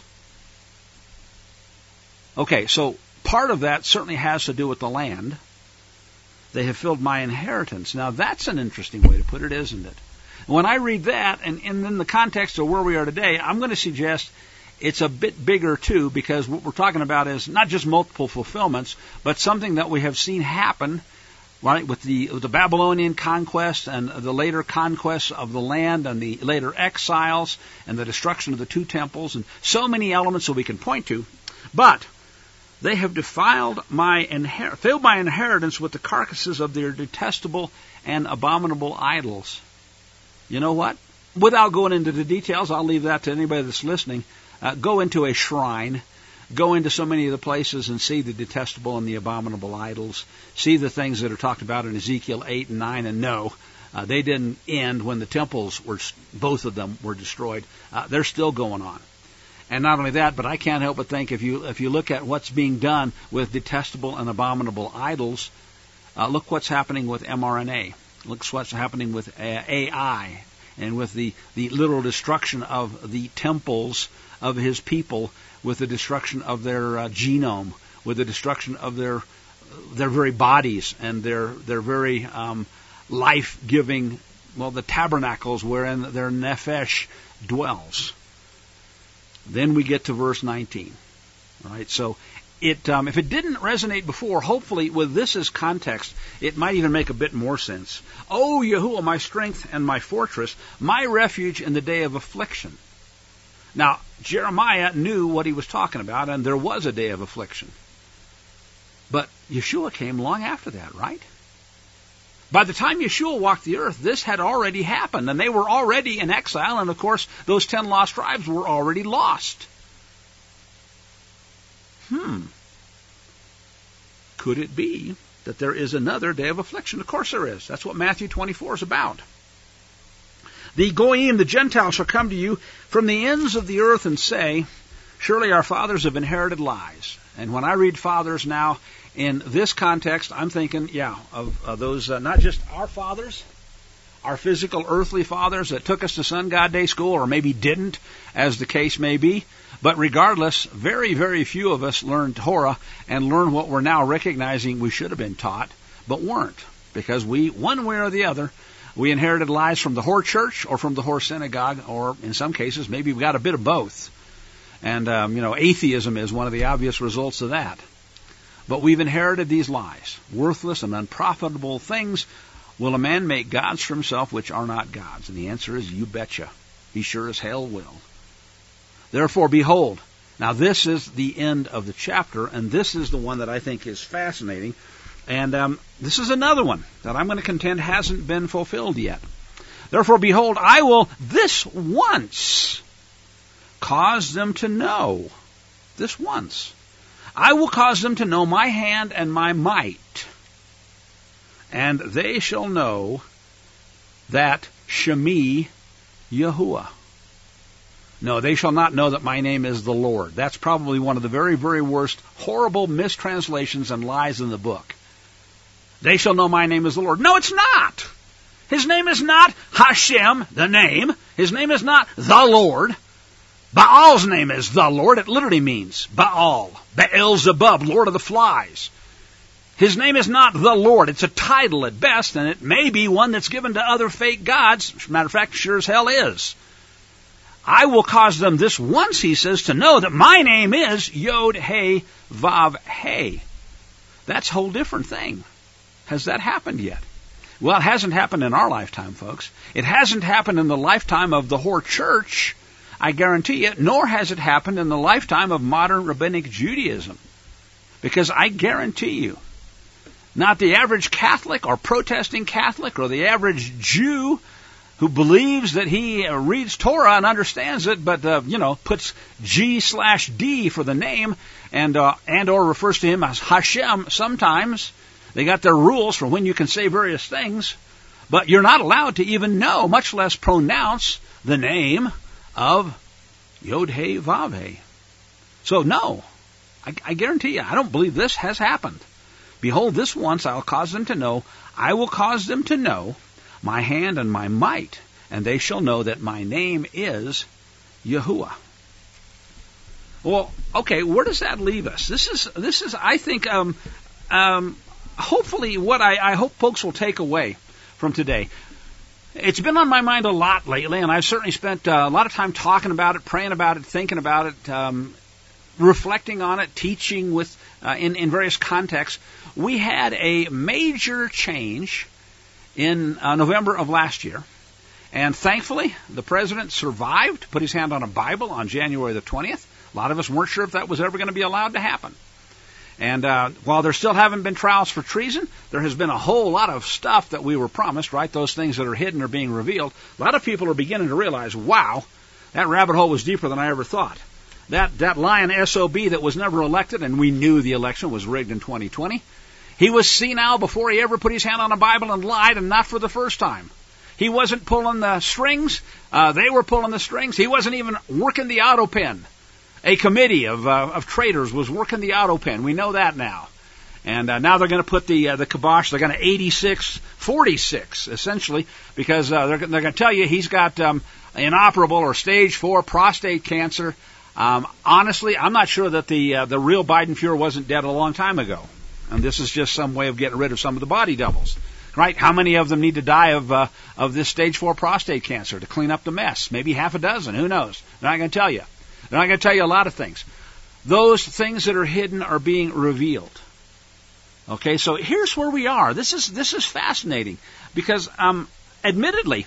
A: Okay, so part of that certainly has to do with the land. They have filled my inheritance. Now, that's an interesting way to put it, isn't it? When I read that, and, and in the context of where we are today, I'm going to suggest it's a bit bigger, too, because what we're talking about is not just multiple fulfillments, but something that we have seen happen, right, with the, with the Babylonian conquest and the later conquests of the land and the later exiles and the destruction of the two temples, and so many elements that we can point to. But they have defiled my inher- filled my inheritance with the carcasses of their detestable and abominable idols. You know what? Without going into the details, I'll leave that to anybody that's listening. Uh, go into a shrine. Go into so many of the places and see the detestable and the abominable idols. See the things that are talked about in Ezekiel eight and nine. And no, uh, they didn't end when the temples were, both of them were destroyed. Uh, they're still going on. And not only that, but I can't help but think if you if you look at what's being done with detestable and abominable idols, uh, look what's happening with mRNA. Look what's happening with A I and with the, the literal destruction of the temples of his people, with the destruction of their uh, genome, with the destruction of their their very bodies and their their very um, life-giving, well, the tabernacles wherein their nephesh dwells. Then we get to verse nineteen. All right, so it um, if it didn't resonate before, hopefully with this as context, it might even make a bit more sense. O Yahuwah, my strength and my fortress, my refuge in the day of affliction. Now, Jeremiah knew what he was talking about, and there was a day of affliction. But Yeshua came long after that, right? By the time Yeshua walked the earth, this had already happened, and they were already in exile, and of course, those ten lost tribes were already lost. Hmm. Could it be that there is another day of affliction? Of course there is. That's what Matthew twenty-four is about. The Goyim, the Gentiles, shall come to you from the ends of the earth and say, surely our fathers have inherited lies. And when I read fathers now, in this context, I'm thinking, yeah, of, of those, uh, not just our fathers, our physical earthly fathers that took us to Sun God Day School, or maybe didn't, as the case may be. But regardless, very, very few of us learned Torah and learned what we're now recognizing we should have been taught, but weren't. Because we, one way or the other, we inherited lies from the Hor Church or from the Hor Synagogue, or in some cases, maybe we got a bit of both. And, um, you know, atheism is one of the obvious results of that. But we've inherited these lies. Worthless and unprofitable things. Will a man make gods for himself which are not gods? And the answer is, you betcha. He sure as hell will. Therefore, behold. Now, this is the end of the chapter, and this is the one that I think is fascinating. And um, this is another one that I'm going to contend hasn't been fulfilled yet. Therefore, behold, I will this once cause them to know. This once. I will cause them to know my hand and my might. And they shall know that Shemi Yahuwah. No, they shall not know that my name is the Lord. That's probably one of the very, very worst, horrible mistranslations and lies in the book. They shall know my name is the Lord. No, it's not. His name is not Hashem, the name. His name is not the Lord. Baal's name is the Lord. It literally means Baal, Beelzebub, Lord of the Flies. His name is not the Lord. It's a title at best, and it may be one that's given to other fake gods. As a matter of fact, sure as hell is. I will cause them this once, he says, to know that my name is Yod He Vav He. That's a whole different thing. Has that happened yet? Well, it hasn't happened in our lifetime, folks. It hasn't happened in the lifetime of the Hor Church, I guarantee you, nor has it happened in the lifetime of modern rabbinic Judaism. Because I guarantee you, not the average Catholic or protesting Catholic or the average Jew who believes that he reads Torah and understands it, but, uh, you know, puts G slash D for the name and, uh, and or refers to him as Hashem sometimes. They got their rules for when you can say various things. But you're not allowed to even know, much less pronounce, the name of Yod-Heh-Vav-Heh. So no, I, I guarantee you, I don't believe this has happened. Behold, this once I'll cause them to know, I will cause them to know my hand and my might, and they shall know that my name is Yahuwah. Well, okay, where does that leave us? This is, this is, I think, um, um, hopefully what I, I hope folks will take away from today. It's been on my mind a lot lately, and I've certainly spent uh, a lot of time talking about it, praying about it, thinking about it, um, reflecting on it, teaching with uh, in, in various contexts. We had a major change in uh, November of last year, and thankfully the president survived, put his hand on a Bible on January the twentieth. A lot of us weren't sure if that was ever going to be allowed to happen. And uh, while there still haven't been trials for treason, there has been a whole lot of stuff that we were promised, right? Those things that are hidden are being revealed. A lot of people are beginning to realize, wow, that rabbit hole was deeper than I ever thought. That that lion S O B that was never elected, and we knew the election was rigged in twenty twenty, he was senile before he ever put his hand on a Bible and lied, and not for the first time. He wasn't pulling the strings. Uh, they were pulling the strings. He wasn't even working the auto pen. A committee of uh, of traitors was working the auto pen. We know that now. And uh, now they're going to put the uh, the kibosh. They're going to eighty-six forty-six, essentially, because uh, they're, they're going to tell you he's got um, inoperable or stage four prostate cancer. Um, honestly, I'm not sure that the uh, the real Biden Fuhrer wasn't dead a long time ago. And this is just some way of getting rid of some of the body doubles. Right? How many of them need to die of uh, of this stage four prostate cancer to clean up the mess? Maybe half a dozen. Who knows? They're not going to tell you. They're not going to tell you a lot of things. Those things that are hidden are being revealed. Okay, so here's where we are. This is this is fascinating because, um, admittedly,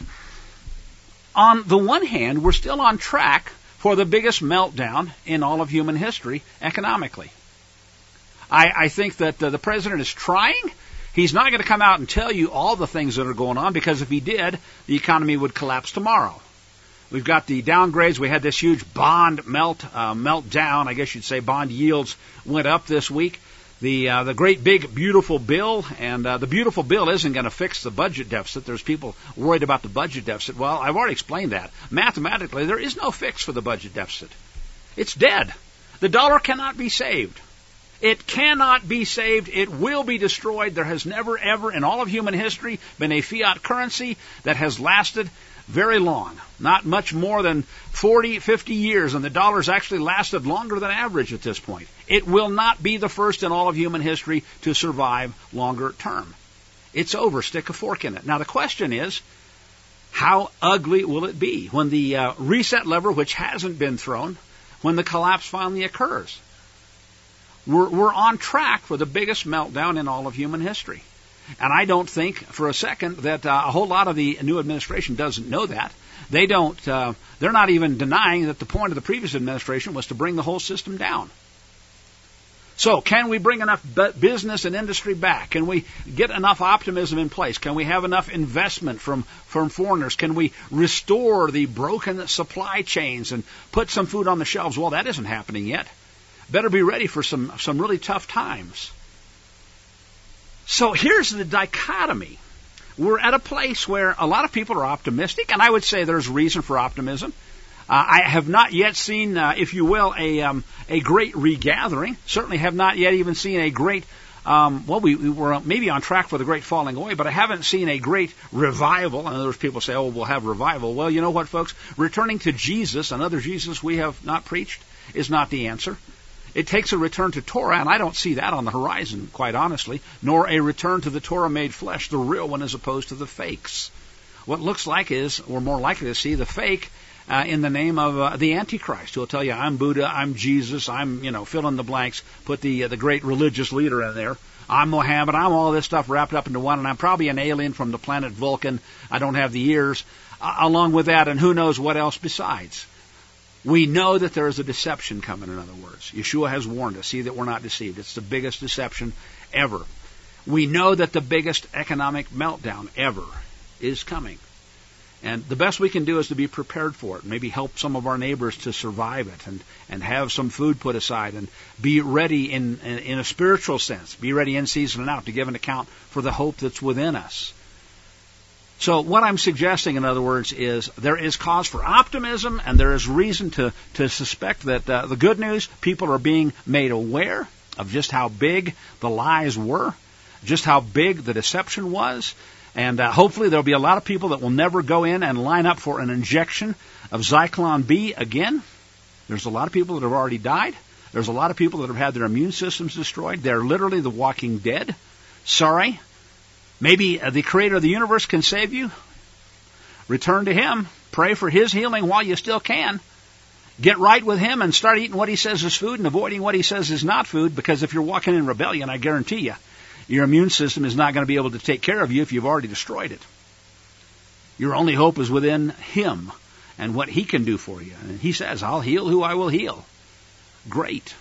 A: on the one hand, we're still on track for the biggest meltdown in all of human history economically. I, I think that uh, the president is trying. He's not going to come out and tell you all the things that are going on, because if he did, the economy would collapse tomorrow. We've got the downgrades. We had this huge bond melt uh, meltdown. I guess you'd say bond yields went up this week. The uh, the great big beautiful bill, and uh, the beautiful bill isn't going to fix the budget deficit. There's people worried about the budget deficit. Well, I've already explained that. Mathematically, there is no fix for the budget deficit. It's dead. The dollar cannot be saved. It cannot be saved. It will be destroyed. There has never, ever in all of human history been a fiat currency that has lasted very long. Not much more than forty, fifty years, and the dollar's actually lasted longer than average at this point. It will not be the first in all of human history to survive longer term. It's over. Stick a fork in it. Now the question is, how ugly will it be when the uh, reset lever, which hasn't been thrown, when the collapse finally occurs? We're, we're on track for the biggest meltdown in all of human history. And I don't think for a second that uh, a whole lot of the new administration doesn't know that. They don't, uh, they're not even denying that the point of the previous administration was to bring the whole system down. So can we bring enough business and industry back? Can we get enough optimism in place? Can we have enough investment from, from foreigners? Can we restore the broken supply chains and put some food on the shelves? Well, that isn't happening yet. Better be ready for some, some really tough times. So here's the dichotomy. We're at a place where a lot of people are optimistic, and I would say there's reason for optimism. Uh, I have not yet seen, uh, if you will, a um, a great regathering. Certainly have not yet even seen a great, um, well, we, we were maybe on track for the great falling away, but I haven't seen a great revival. And there's people say, oh, we'll have revival. Well, you know what, folks? Returning to Jesus, another Jesus we have not preached, is not the answer. It takes a return to Torah, and I don't see that on the horizon, quite honestly, nor a return to the Torah made flesh, the real one as opposed to the fakes. What looks like is, we're more likely to see the fake uh, in the name of uh, the Antichrist, who will tell you, I'm Buddha, I'm Jesus, I'm, you know, fill in the blanks, put the uh, the great religious leader in there. I'm Mohammed, I'm all this stuff wrapped up into one, and I'm probably an alien from the planet Vulcan. I don't have the ears, uh, along with that, and who knows what else besides. We know that there is a deception coming, in other words. Yeshua has warned us. See that we're not deceived. It's the biggest deception ever. We know that the biggest economic meltdown ever is coming. And the best we can do is to be prepared for it. Maybe help some of our neighbors to survive it, and, and have some food put aside, and be ready in, in, in a spiritual sense. Be ready in season and out to give an account for the hope that's within us. So what I'm suggesting, in other words, is there is cause for optimism, and there is reason to, to suspect that uh, the good news, people are being made aware of just how big the lies were, just how big the deception was, and uh, hopefully there'll be a lot of people that will never go in and line up for an injection of Zyklon B again. There's a lot of people that have already died. There's a lot of people that have had their immune systems destroyed. They're literally the walking dead. Sorry. Maybe the creator of the universe can save you. Return to him. Pray for his healing while you still can. Get right with him and start eating what he says is food and avoiding what he says is not food, because if you're walking in rebellion, I guarantee you, your immune system is not going to be able to take care of you if you've already destroyed it. Your only hope is within him and what he can do for you. And he says, I'll heal who I will heal. Great.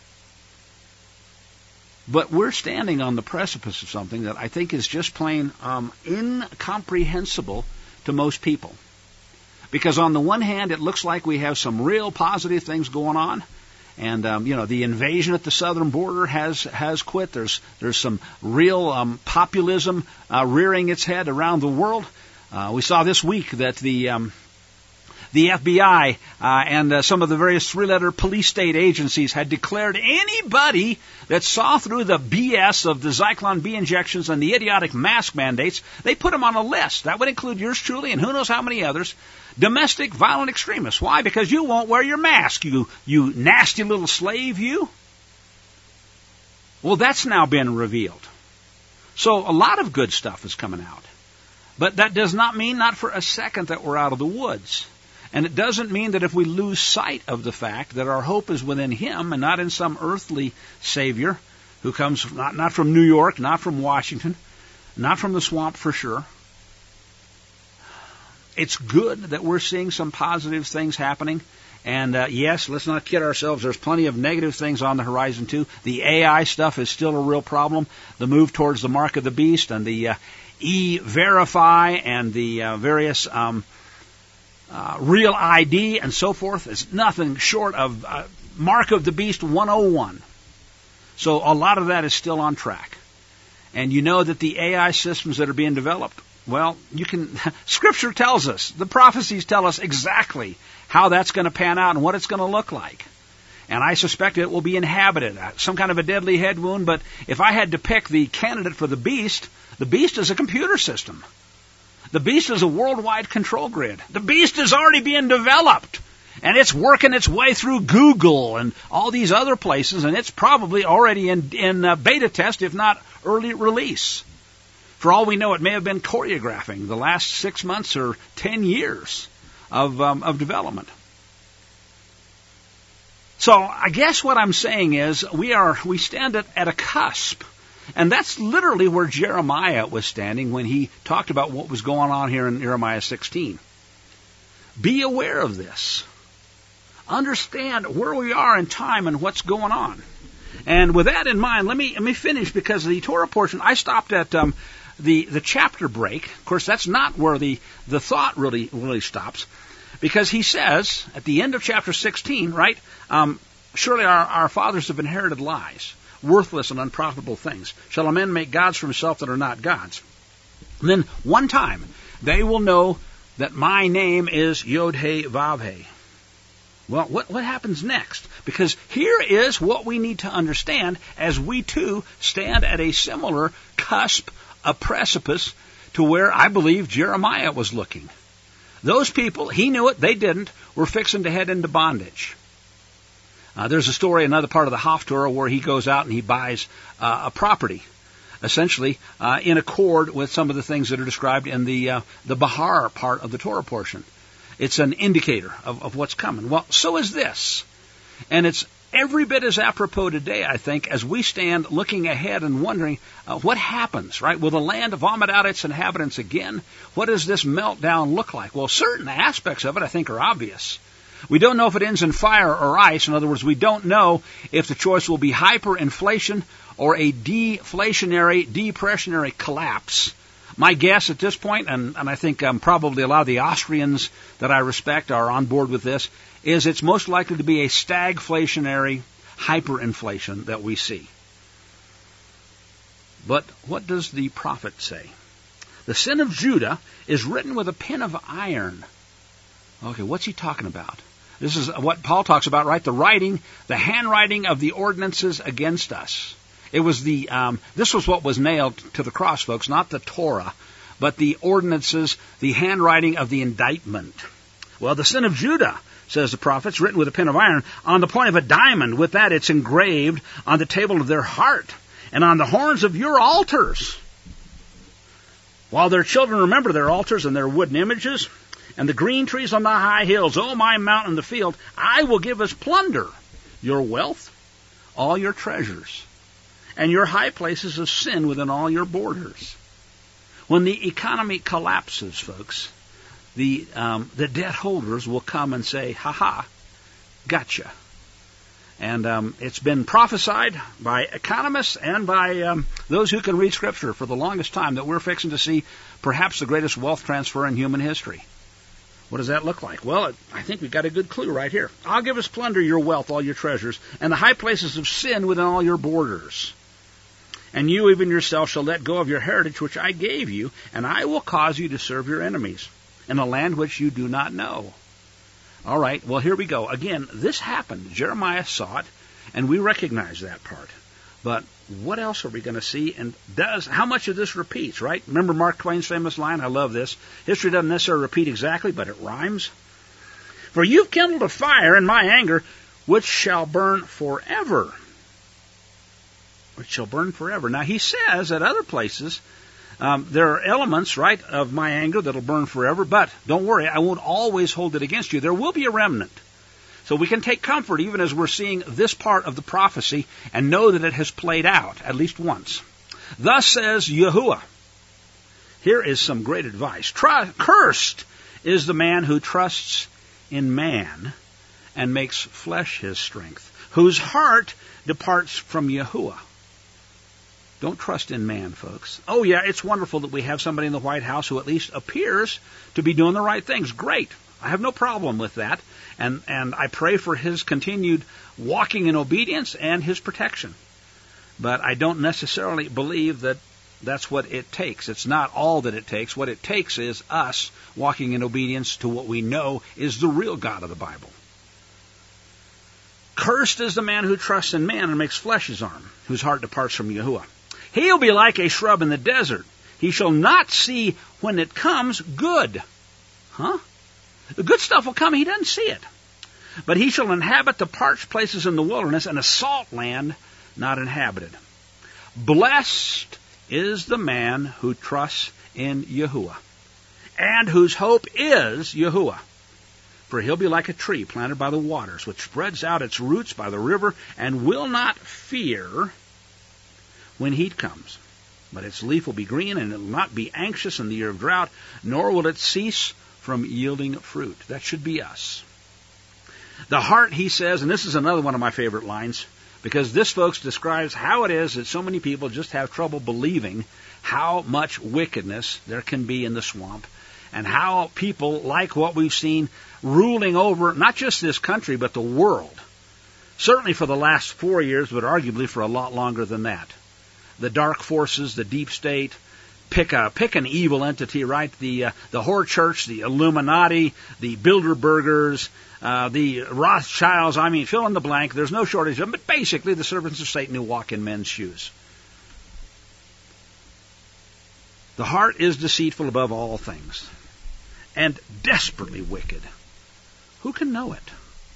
A: But we're standing on the precipice of something that I think is just plain um, incomprehensible to most people. Because on the one hand, it looks like we have some real positive things going on. And, um, you know, the invasion at the southern border has has quit. There's there's some real um, populism uh, rearing its head around the world. Uh, we saw this week that the... Um, The F B I uh, and uh, some of the various three-letter police state agencies had declared anybody that saw through the B S of the Zyklon B injections and the idiotic mask mandates, they put them on a list. That would include yours truly and who knows how many others. Domestic violent extremists. Why? Because you won't wear your mask, you, you nasty little slave, you. Well, that's now been revealed. So a lot of good stuff is coming out. But that does not mean, not for a second, that we're out of the woods. And it doesn't mean that if we lose sight of the fact that our hope is within him and not in some earthly savior who comes not, not from New York, not from Washington, not from the swamp for sure. It's good that we're seeing some positive things happening. And uh, yes, let's not kid ourselves. There's plenty of negative things on the horizon too. The A I stuff is still a real problem. The move towards the mark of the beast and the uh, E-Verify and the uh, various... Um, Uh, real I D and so forth is nothing short of uh, Mark of the Beast one oh one. So a lot of that is still on track. And you know that the A I systems that are being developed, well, you can, Scripture tells us, the prophecies tell us exactly how that's going to pan out and what it's going to look like. And I suspect it will be inhabited, some kind of a deadly head wound, but if I had to pick the candidate for the beast, the beast is a computer system. The beast is a worldwide control grid. The beast is already being developed, and it's working its way through Google and all these other places, and it's probably already in, in uh, beta test, if not early release. For all we know, it may have been choreographing the last six months or ten years of, um, of development. So I guess what I'm saying is we are we stand at, at a cusp. And that's literally where Jeremiah was standing when he talked about what was going on here in Jeremiah sixteen. Be aware of this. Understand where we are in time and what's going on. And with that in mind, let me let me finish, because the Torah portion, I stopped at um, the, the chapter break. Of course, that's not where the, the thought really, really stops. Because he says, at the end of chapter sixteen, right, um, surely our, our fathers have inherited lies, worthless and unprofitable things. Shall a man make gods for himself that are not gods? And then one time they will know that my name is Yod-Heh-Vav-Heh. Well, what, what happens next? Because here is what we need to understand as we too stand at a similar cusp, a precipice, to where I believe Jeremiah was looking. Those people, he knew it, they didn't, were fixing to head into bondage. Uh, there's a story, another part of the Haftorah, where he goes out and he buys uh, a property, essentially uh, in accord with some of the things that are described in the uh, the Bahar part of the Torah portion. It's an indicator of, of what's coming. Well, so is this. And it's every bit as apropos today, I think, as we stand looking ahead and wondering uh, what happens, right? Will the land vomit out its inhabitants again? What does this meltdown look like? Well, certain aspects of it, I think, are obvious. We don't know if it ends in fire or ice. In other words, we don't know if the choice will be hyperinflation or a deflationary, depressionary collapse. My guess at this point, and, and I think um, probably a lot of the Austrians that I respect are on board with this, is it's most likely to be a stagflationary hyperinflation that we see. But what does the prophet say? The sin of Judah is written with a pen of iron. Okay, what's he talking about? This is what Paul talks about, right? The writing, the handwriting of the ordinances against us. It was the, um, this was what was nailed to the cross, folks, not the Torah, but the ordinances, the handwriting of the indictment. Well, the sin of Judah, says the prophet, is written with a pen of iron on the point of a diamond. With that, it's engraved on the table of their heart and on the horns of your altars. While their children remember their altars and their wooden images, and the green trees on the high hills, O my mountain and the field, I will give as plunder your wealth, all your treasures, and your high places of sin within all your borders. When the economy collapses, folks, the um, the debt holders will come and say, ha ha, gotcha. And um, it's been prophesied by economists and by um, those who can read Scripture for the longest time that we're fixing to see perhaps the greatest wealth transfer in human history. What does that look like? Well, it, I think we've got a good clue right here. I'll give us plunder your wealth, all your treasures, and the high places of sin within all your borders. And you even yourself shall let go of your heritage which I gave you, and I will cause you to serve your enemies in a land which you do not know. All right, well, here we go. Again, this happened. Jeremiah saw it, and we recognize that part. But what else are we going to see? And does how much of this repeats, right? Remember Mark Twain's famous line? I love this. History doesn't necessarily repeat exactly, but it rhymes. For you've kindled a fire in my anger, which shall burn forever. Which shall burn forever. Now, he says at other places, Um, there are elements, right, of my anger that'll burn forever, but don't worry, I won't always hold it against you. There will be a remnant. So we can take comfort even as we're seeing this part of the prophecy and know that it has played out at least once. Thus says Yahuwah. Here is some great advice. Tr- Cursed is the man who trusts in man and makes flesh his strength, whose heart departs from Yahuwah. Don't trust in man, folks. Oh, yeah, it's wonderful that we have somebody in the White House who at least appears to be doing the right things. Great. I have no problem with that. And, and I pray for his continued walking in obedience and his protection. But I don't necessarily believe that that's what it takes. It's not all that it takes. What it takes is us walking in obedience to what we know is the real God of the Bible. Cursed is the man who trusts in man and makes flesh his arm, whose heart departs from Yahuwah. He'll be like a shrub in the desert. He shall not see when it comes good. Huh? The good stuff will come. He doesn't see it. But he shall inhabit the parched places in the wilderness and a salt land not inhabited. Blessed is the man who trusts in Yahuwah and whose hope is Yahuwah. For he'll be like a tree planted by the waters, which spreads out its roots by the river and will not fear when heat comes. But its leaf will be green, and it will not be anxious in the year of drought, nor will it cease from yielding fruit. That should be us. The heart, he says, and this is another one of my favorite lines, because this, folks, describes how it is that so many people just have trouble believing how much wickedness there can be in the swamp, and how people like what we've seen ruling over not just this country, but the world. Certainly for the last four years, but arguably for a lot longer than that. The dark forces, the deep state, pick a pick an evil entity, right? The uh, the whore church, the Illuminati, the Bilderbergers, uh, the Rothschilds. I mean, fill in the blank. There's no shortage of them, but basically the servants of Satan who walk in men's shoes. The heart is deceitful above all things and desperately wicked. Who can know it?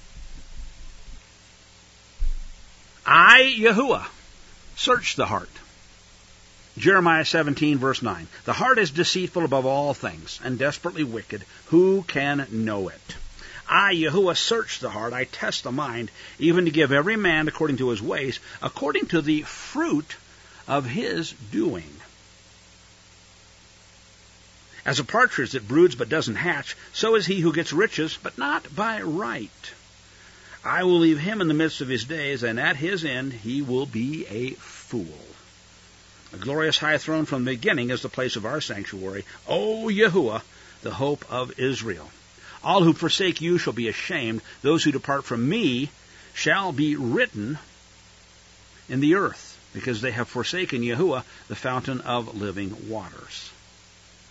A: I, Yahuwah, search the heart. Jeremiah seventeen, verse nine. The heart is deceitful above all things and desperately wicked. Who can know it? I, Yahuwah, search the heart. I test the mind, even to give every man according to his ways, according to the fruit of his doing. As a partridge that broods but doesn't hatch, so is he who gets riches, but not by right. I will leave him in the midst of his days, and at his end he will be a fool. A glorious high throne from the beginning is the place of our sanctuary. O Yahuwah, the hope of Israel. All who forsake you shall be ashamed. Those who depart from me shall be written in the earth, because they have forsaken Yahuwah, the fountain of living waters.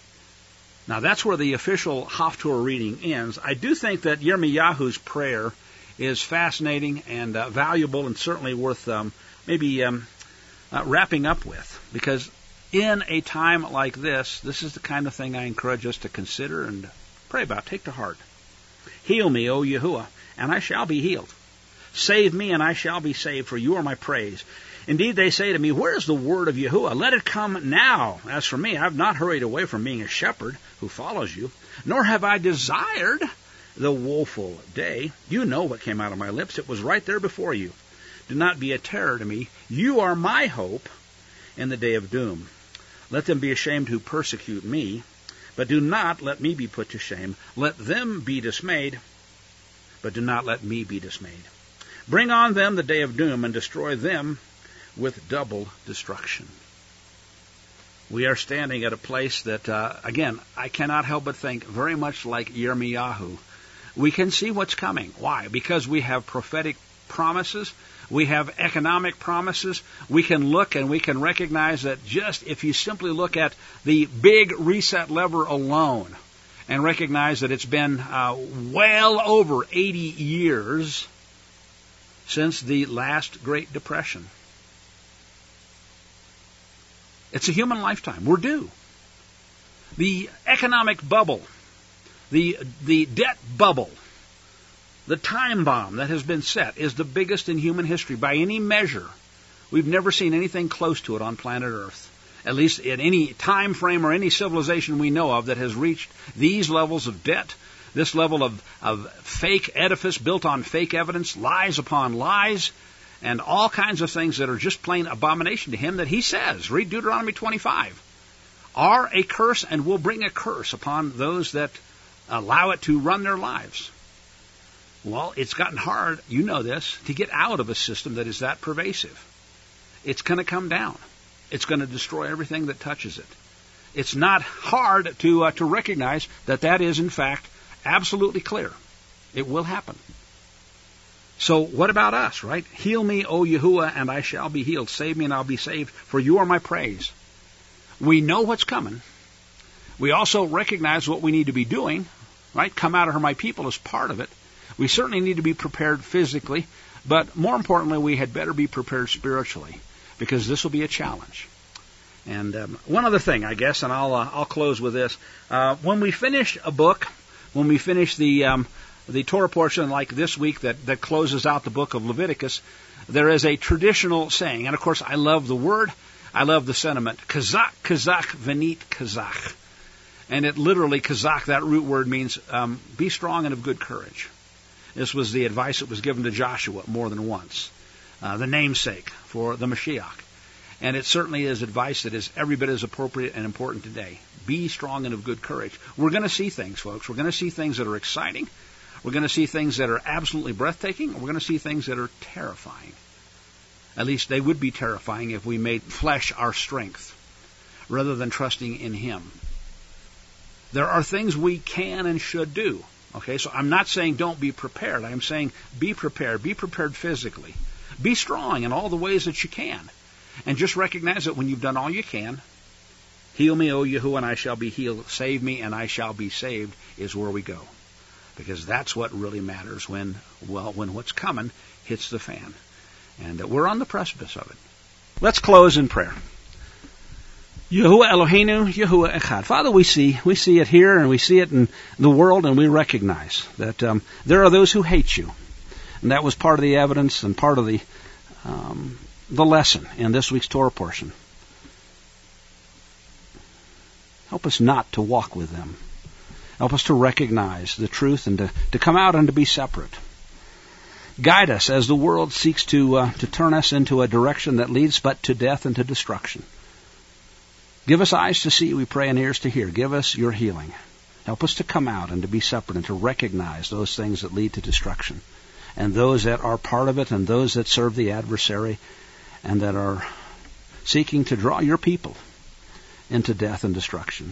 A: Now that's where the official Haftorah reading ends. I do think that Yirmiyahu's prayer is fascinating and uh, valuable and certainly worth um, maybe um, uh, wrapping up with, because in a time like this, this is the kind of thing I encourage us to consider and pray about, take to heart. Heal me, O Yahuwah, and I shall be healed. Save me, and I shall be saved, for you are my praise. Indeed, they say to me, where is the word of Yahuwah? Let it come now. As for me, I have not hurried away from being a shepherd who follows you, nor have I desired the woeful day. You know what came out of my lips. It was right there before you. Do not be a terror to me. You are my hope in the day of doom. Let them be ashamed who persecute me, but do not let me be put to shame. Let them be dismayed, but do not let me be dismayed. Bring on them the day of doom, and destroy them with double destruction. We are standing at a place that, uh, again, I cannot help but think very much like Yirmiyahu. We can see what's coming. Why? Because we have prophetic promises. We have economic promises. We can look and we can recognize that just if you simply look at the big reset lever alone and recognize that it's been uh, well over eighty years since the last Great Depression. It's a human lifetime. We're due. The economic bubble, the the debt bubble, the time bomb that has been set is the biggest in human history by any measure. We've never seen anything close to it on planet Earth, at least in any time frame or any civilization we know of that has reached these levels of debt, this level of, of fake edifice built on fake evidence, lies upon lies, and all kinds of things that are just plain abomination to him that he says, read Deuteronomy twenty-five, are a curse and will bring a curse upon those that allow it to run their lives. Well, it's gotten hard, you know this, to get out of a system that is that pervasive. It's going to come down. It's going to destroy everything that touches it. It's not hard to uh, to recognize that that is, in fact, absolutely clear. It will happen. So what about us, right? Heal me, O Yahuwah, and I shall be healed. Save me, and I'll be saved, for you are my praise. We know what's coming. We also recognize what we need to be doing, right? Come out of her, my people, as part of it. We certainly need to be prepared physically, but more importantly, we had better be prepared spiritually, because this will be a challenge. And um, one other thing, I guess, and I'll uh, I'll close with this. Uh, when we finish a book, when we finish the um, the Torah portion like this week that, that closes out the book of Leviticus, there is a traditional saying, and of course I love the word, I love the sentiment, kazak, kazak, venit, kazak. And it literally, kazak, that root word means um, be strong and of good courage. This was the advice that was given to Joshua more than once, uh, the namesake for the Mashiach. And it certainly is advice that is every bit as appropriate and important today. Be strong and of good courage. We're going to see things, folks. We're going to see things that are exciting. We're going to see things that are absolutely breathtaking. We're going to see things that are terrifying. At least they would be terrifying if we made flesh our strength rather than trusting in Him. There are things we can and should do. Okay, so I'm not saying don't be prepared. I'm saying be prepared. Be prepared physically. Be strong in all the ways that you can. And just recognize that when you've done all you can, heal me, O Yahuwah, and I shall be healed. Save me, and I shall be saved, is where we go. Because that's what really matters when, well, when what's coming hits the fan. And uh, we're on the precipice of it. Let's close in prayer. Yahuwah Eloheinu, Yahuwah Echad. Father, we see, we see it here and we see it in the world, and we recognize that um, there are those who hate you. And that was part of the evidence and part of the um, the lesson in this week's Torah portion. Help us not to walk with them. Help us to recognize the truth and to, to come out and to be separate. Guide us as the world seeks to uh, to turn us into a direction that leads but to death and to destruction. Give us eyes to see, we pray, and ears to hear. Give us your healing. Help us to come out and to be separate and to recognize those things that lead to destruction, and those that are part of it, and those that serve the adversary, and that are seeking to draw your people into death and destruction.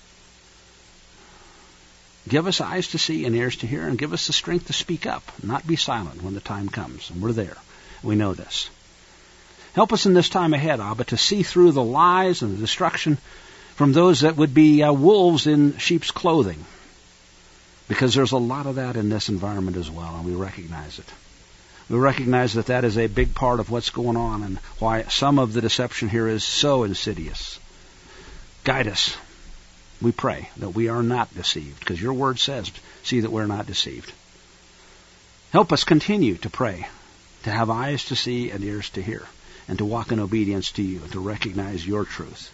A: Give us eyes to see and ears to hear, and give us the strength to speak up, not be silent when the time comes. And we're there. We know this. Help us in this time ahead, Abba, to see through the lies and the destruction from those that would be uh, wolves in sheep's clothing. Because there's a lot of that in this environment as well, and we recognize it. We recognize that that is a big part of what's going on and why some of the deception here is so insidious. Guide us. We pray that we are not deceived, because your word says, see that we're not deceived. Help us continue to pray, to have eyes to see and ears to hear, and to walk in obedience to you, and to recognize your truth.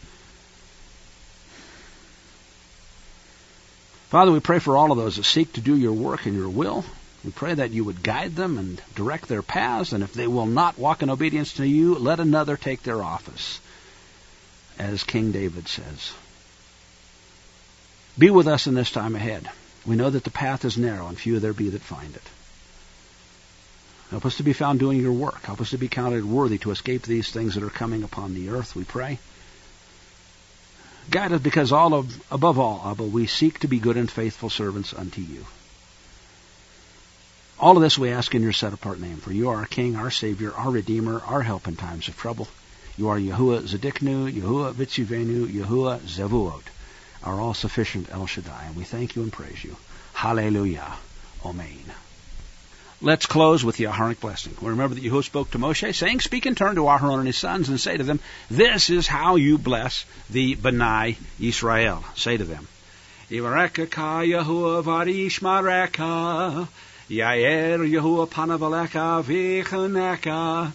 A: Father, we pray for all of those that seek to do your work and your will. We pray that you would guide them and direct their paths, and if they will not walk in obedience to you, let another take their office, as King David says. Be with us in this time ahead. We know that the path is narrow, and few there be that find it. Help us to be found doing your work. Help us to be counted worthy to escape these things that are coming upon the earth, we pray. Guide us, because all of, above all, Abba, we seek to be good and faithful servants unto you. All of this we ask in your set-apart name, for you are our King, our Savior, our Redeemer, our help in times of trouble. You are Yahuwah Zedeknu, Yahuwah Vitzivenu, Yahuwah Zevuot, our all-sufficient El Shaddai, and we thank you and praise you. Hallelujah. Amen. Let's close with the Aharonic blessing. We remember that Yahuwah spoke to Moshe, saying, speak in turn to Aharon and his sons, and say to them, this is how you bless the B'nai Yisrael. Say to them, Yivareka ka Yahuwah varishmareka, Yair Yahuwah panavaleka vichaneka,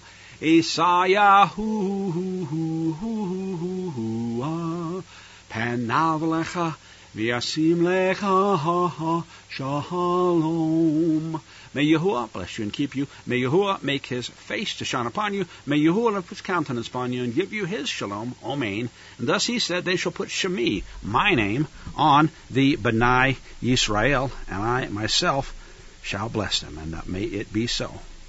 A: Isayahu panavalecha v'yasim lecha shalom. May Yahuwah bless you and keep you. May Yahuwah make his face to shine upon you. May Yahuwah lift his countenance upon you and give you his shalom. Amen. And thus he said, they shall put Shemi, my name, on the B'nai Yisrael, and I myself shall bless them. And may it be so.